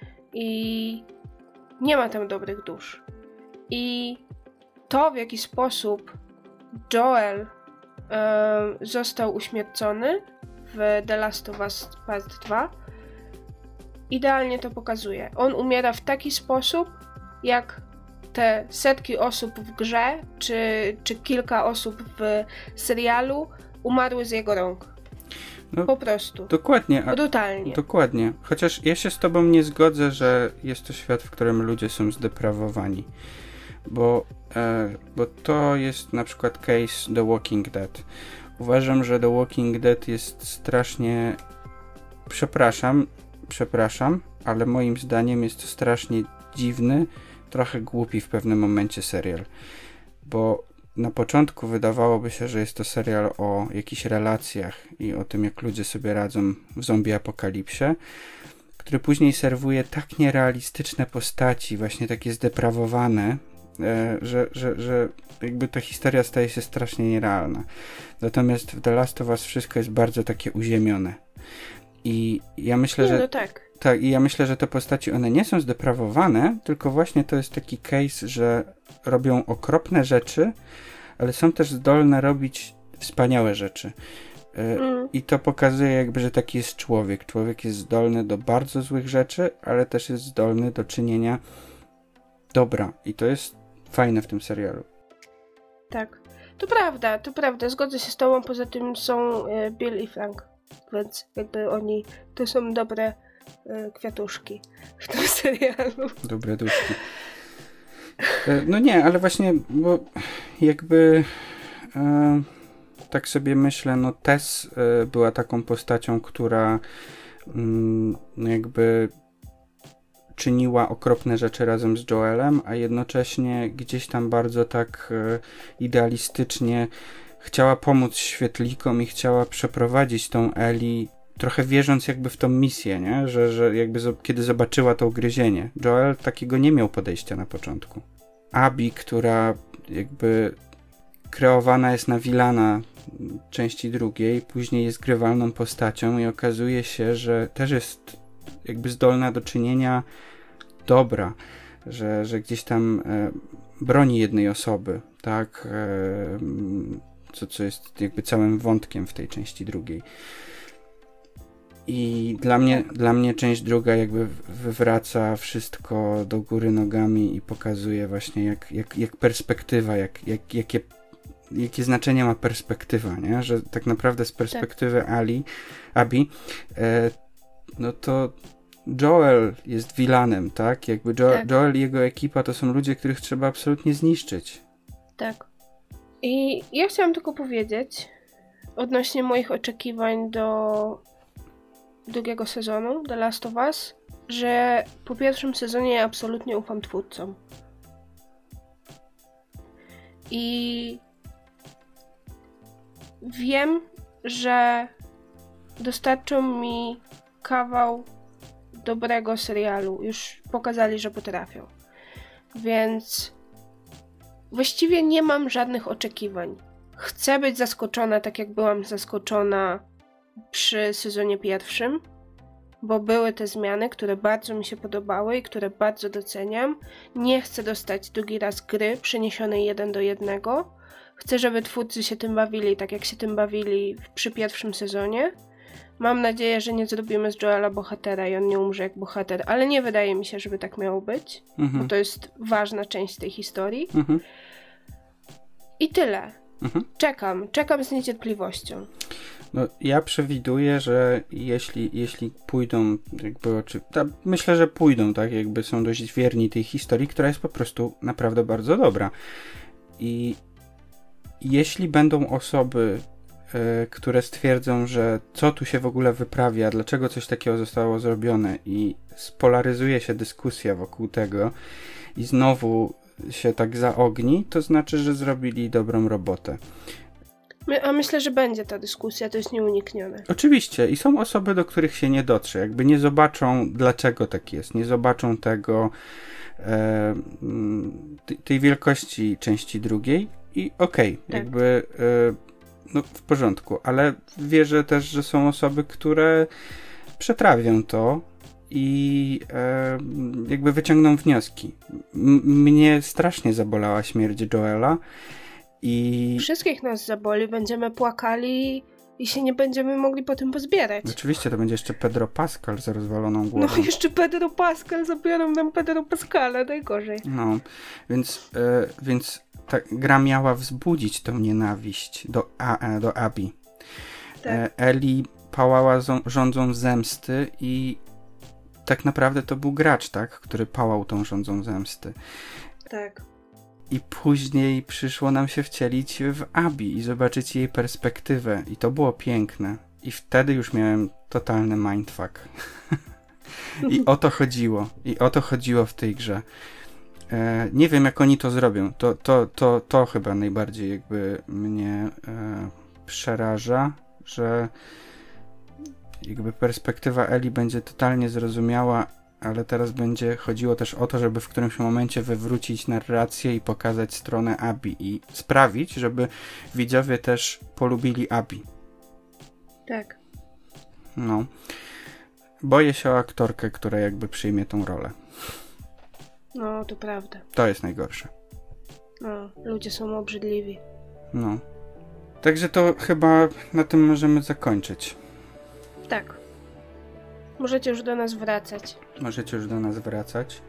I nie ma tam dobrych dusz. I to, w jaki sposób Joel e, został uśmiercony w The Last of Us Part dwa, idealnie to pokazuje. On umiera w taki sposób, jak te setki osób w grze, czy, czy kilka osób w serialu umarły z jego rąk. No, po prostu. Dokładnie. A, brutalnie. Dokładnie. Chociaż ja się z tobą nie zgodzę, że jest to świat, w którym ludzie są zdeprawowani. Bo, e, bo to jest na przykład case The Walking Dead. Uważam, że The Walking Dead jest strasznie... Przepraszam, przepraszam, ale moim zdaniem jest to strasznie dziwny, trochę głupi w pewnym momencie serial. Bo na początku wydawałoby się, że jest to serial o jakichś relacjach i o tym, jak ludzie sobie radzą w zombie apokalipsie, który później serwuje tak nierealistyczne postaci, właśnie takie zdeprawowane, e, że, że, że jakby ta historia staje się strasznie nierealna. Natomiast w The Last of Us wszystko jest bardzo takie uziemione. I ja myślę, nie, że no tak. Tak, i ja myślę, że te postaci, one nie są zdeprawowane, tylko właśnie to jest taki case, że robią okropne rzeczy, ale są też zdolne robić wspaniałe rzeczy. Mm. I to pokazuje jakby, że taki jest człowiek. Człowiek jest zdolny do bardzo złych rzeczy, ale też jest zdolny do czynienia dobra. I to jest fajne w tym serialu. Tak, to prawda, to prawda, zgodzę się z tobą, poza tym są e, Bill i Frank, więc jakby oni to są dobre e, kwiatuszki w tym serialu. Dobre duszki. E, no nie, ale właśnie, bo jakby e, tak sobie myślę, no Tess e, była taką postacią, która mm, no jakby czyniła okropne rzeczy razem z Joelem, a jednocześnie gdzieś tam bardzo tak e, idealistycznie chciała pomóc świetlikom i chciała przeprowadzić tą Ellie, trochę wierząc jakby w tą misję, nie? Że, że jakby zo- kiedy zobaczyła to ugryzienie. Joel takiego nie miał podejścia na początku. Abby, która jakby kreowana jest na Villana części drugiej, później jest grywalną postacią i okazuje się, że też jest jakby zdolna do czynienia dobra, że, że gdzieś tam e, broni jednej osoby, tak, e, co, co jest jakby całym wątkiem w tej części drugiej. I dla mnie, dla mnie część druga jakby wywraca wszystko do góry nogami i pokazuje właśnie jak, jak, jak perspektywa, jak, jak, jakie, jakie znaczenie ma perspektywa, nie? Że tak naprawdę z perspektywy tak. Ali, Abby, e, no to Joel jest vilanem, tak? Jakby jo- tak. Joel i jego ekipa to są ludzie, których trzeba absolutnie zniszczyć. Tak. I ja chciałam tylko powiedzieć odnośnie moich oczekiwań do drugiego sezonu The Last of Us, że po pierwszym sezonie ja absolutnie ufam twórcom. I wiem, że dostarczą mi kawał dobrego serialu. Już pokazali, że potrafią. Więc właściwie nie mam żadnych oczekiwań. Chcę być zaskoczona, tak jak byłam zaskoczona przy sezonie pierwszym, bo były te zmiany, które bardzo mi się podobały i które bardzo doceniam. Nie chcę dostać drugi raz gry przeniesionej jeden do jednego. Chcę, żeby twórcy się tym bawili, tak jak się tym bawili przy pierwszym sezonie. Mam nadzieję, że nie zrobimy z Joela bohatera i on nie umrze jak bohater, ale nie wydaje mi się, żeby tak miało być, mhm. bo to jest ważna część tej historii. Mhm. I tyle. Mhm. Czekam, czekam z niecierpliwością. No, ja przewiduję, że jeśli, jeśli pójdą, jakby, czy, ta, myślę, że pójdą, tak, jakby są dość wierni tej historii, która jest po prostu naprawdę bardzo dobra. I jeśli będą osoby, y, które stwierdzą, że co tu się w ogóle wyprawia, dlaczego coś takiego zostało zrobione i spolaryzuje się dyskusja wokół tego i znowu się tak zaogni, to znaczy, że zrobili dobrą robotę. My, a myślę, że będzie ta dyskusja, to jest nieuniknione. Oczywiście i są osoby, do których się nie dotrze, jakby nie zobaczą, dlaczego tak jest, nie zobaczą tego e, tej wielkości części drugiej i okej, okay, tak. jakby e, no w porządku, ale wierzę też, że są osoby, które przetrawią to i e, jakby wyciągną wnioski. M- mnie strasznie zabolała śmierć Joela i... Wszystkich nas zaboli, będziemy płakali i się nie będziemy mogli po tym pozbierać. Oczywiście, to będzie jeszcze Pedro Pascal z rozwaloną głową. No jeszcze Pedro Pascal, zabiorą nam Pedro Pascala, najgorzej. No, więc, e, więc ta gra miała wzbudzić tą nienawiść do, A, do Abby. Tak. E, Ellie pałała z- rządzą zemsty i tak naprawdę to był gracz, tak, który pałał tą rządzą zemsty. Tak. I później przyszło nam się wcielić w Abby i zobaczyć jej perspektywę. I to było piękne. I wtedy już miałem totalny mindfuck. I o to chodziło. I o to chodziło w tej grze. E, nie wiem, jak oni to zrobią. To, to, to, to chyba najbardziej jakby mnie e, przeraża, że jakby perspektywa Ellie będzie totalnie zrozumiała, ale teraz będzie chodziło też o to, żeby w którymś momencie wywrócić narrację i pokazać stronę Abby i sprawić, żeby widzowie też polubili Abby. Tak. No. Boję się o aktorkę, która jakby przyjmie tą rolę. No, to prawda. To jest najgorsze. No, ludzie są obrzydliwi. No. Także to chyba na tym możemy zakończyć. Tak. Możecie już do nas wracać. Możecie już do nas wracać,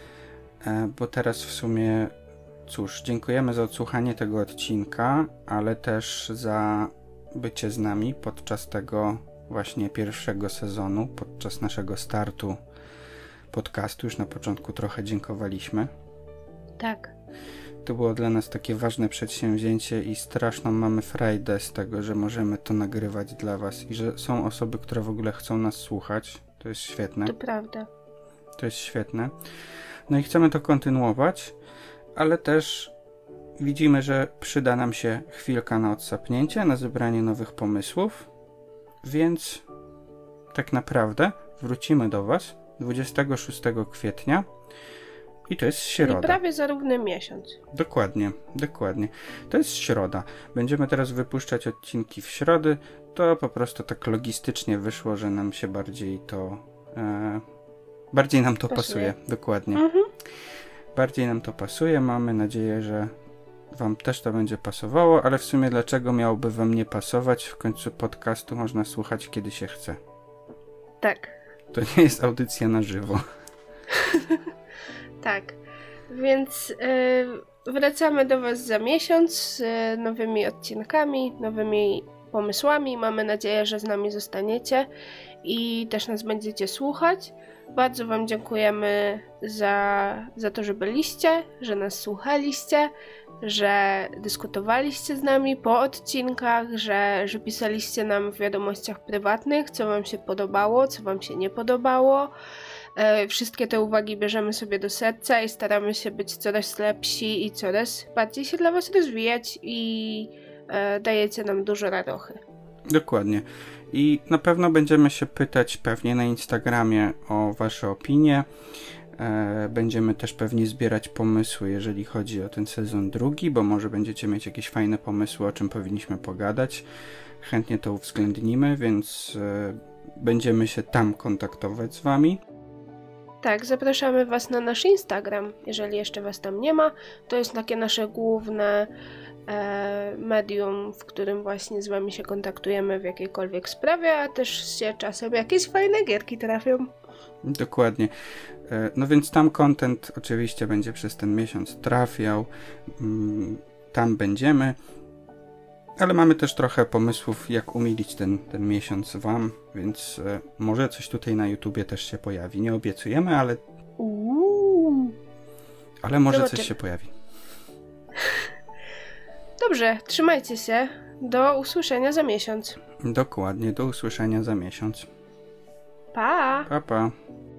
bo teraz w sumie, cóż, dziękujemy za odsłuchanie tego odcinka, ale też za bycie z nami podczas tego właśnie pierwszego sezonu, podczas naszego startu podcastu. Już na początku trochę dziękowaliśmy. Tak. To było dla nas takie ważne przedsięwzięcie i straszną mamy frajdę z tego, że możemy to nagrywać dla was i że są osoby, które w ogóle chcą nas słuchać. To jest świetne. To prawda. To jest świetne. No i chcemy to kontynuować, ale też widzimy, że przyda nam się chwilka na odsapnięcie, na zebranie nowych pomysłów, więc tak naprawdę wrócimy do was dwudziestego szóstego kwietnia i to jest środa. I prawie za równy miesiąc. Dokładnie, dokładnie. To jest środa. Będziemy teraz wypuszczać odcinki w środy. To po prostu tak logistycznie wyszło, że nam się bardziej to... E, bardziej nam to pasuje. pasuje. Dokładnie. Mhm. Bardziej nam to pasuje. Mamy nadzieję, że wam też to będzie pasowało, ale w sumie dlaczego miałoby wam nie pasować? W końcu podcastu można słuchać kiedy się chce. Tak. To nie jest audycja na żywo. Tak, więc yy, wracamy do was za miesiąc z yy, nowymi odcinkami, nowymi pomysłami. Mamy nadzieję, że z nami zostaniecie i też nas będziecie słuchać. Bardzo Wam dziękujemy za, za to, że byliście, że nas słuchaliście, że dyskutowaliście z nami po odcinkach, że, że pisaliście nam w wiadomościach prywatnych, co Wam się podobało, co Wam się nie podobało. E, wszystkie te uwagi bierzemy sobie do serca i staramy się być coraz lepsi i coraz bardziej się dla Was rozwijać i e, dajecie nam dużo radochy. Dokładnie. I na pewno będziemy się pytać pewnie na Instagramie o Wasze opinie. E, będziemy też pewnie zbierać pomysły, jeżeli chodzi o ten sezon drugi, bo może będziecie mieć jakieś fajne pomysły, o czym powinniśmy pogadać. Chętnie to uwzględnimy, więc e, będziemy się tam kontaktować z Wami. Tak, zapraszamy Was na nasz Instagram, jeżeli jeszcze Was tam nie ma. To jest takie nasze główne e, medium, w którym właśnie z Wami się kontaktujemy w jakiejkolwiek sprawie, a też się czasem jakieś fajne gierki trafią. Dokładnie. E, no więc tam content oczywiście będzie przez ten miesiąc trafiał. Mm, tam będziemy. Ale mamy też trochę pomysłów, jak umilić ten, ten miesiąc Wam, więc e, może coś tutaj na YouTubie też się pojawi. Nie obiecujemy, ale... Uuu. Ale może Zobaczymy. coś się pojawi. Dobrze, trzymajcie się. Do usłyszenia za miesiąc. Dokładnie, do usłyszenia za miesiąc. Pa! Pa, pa.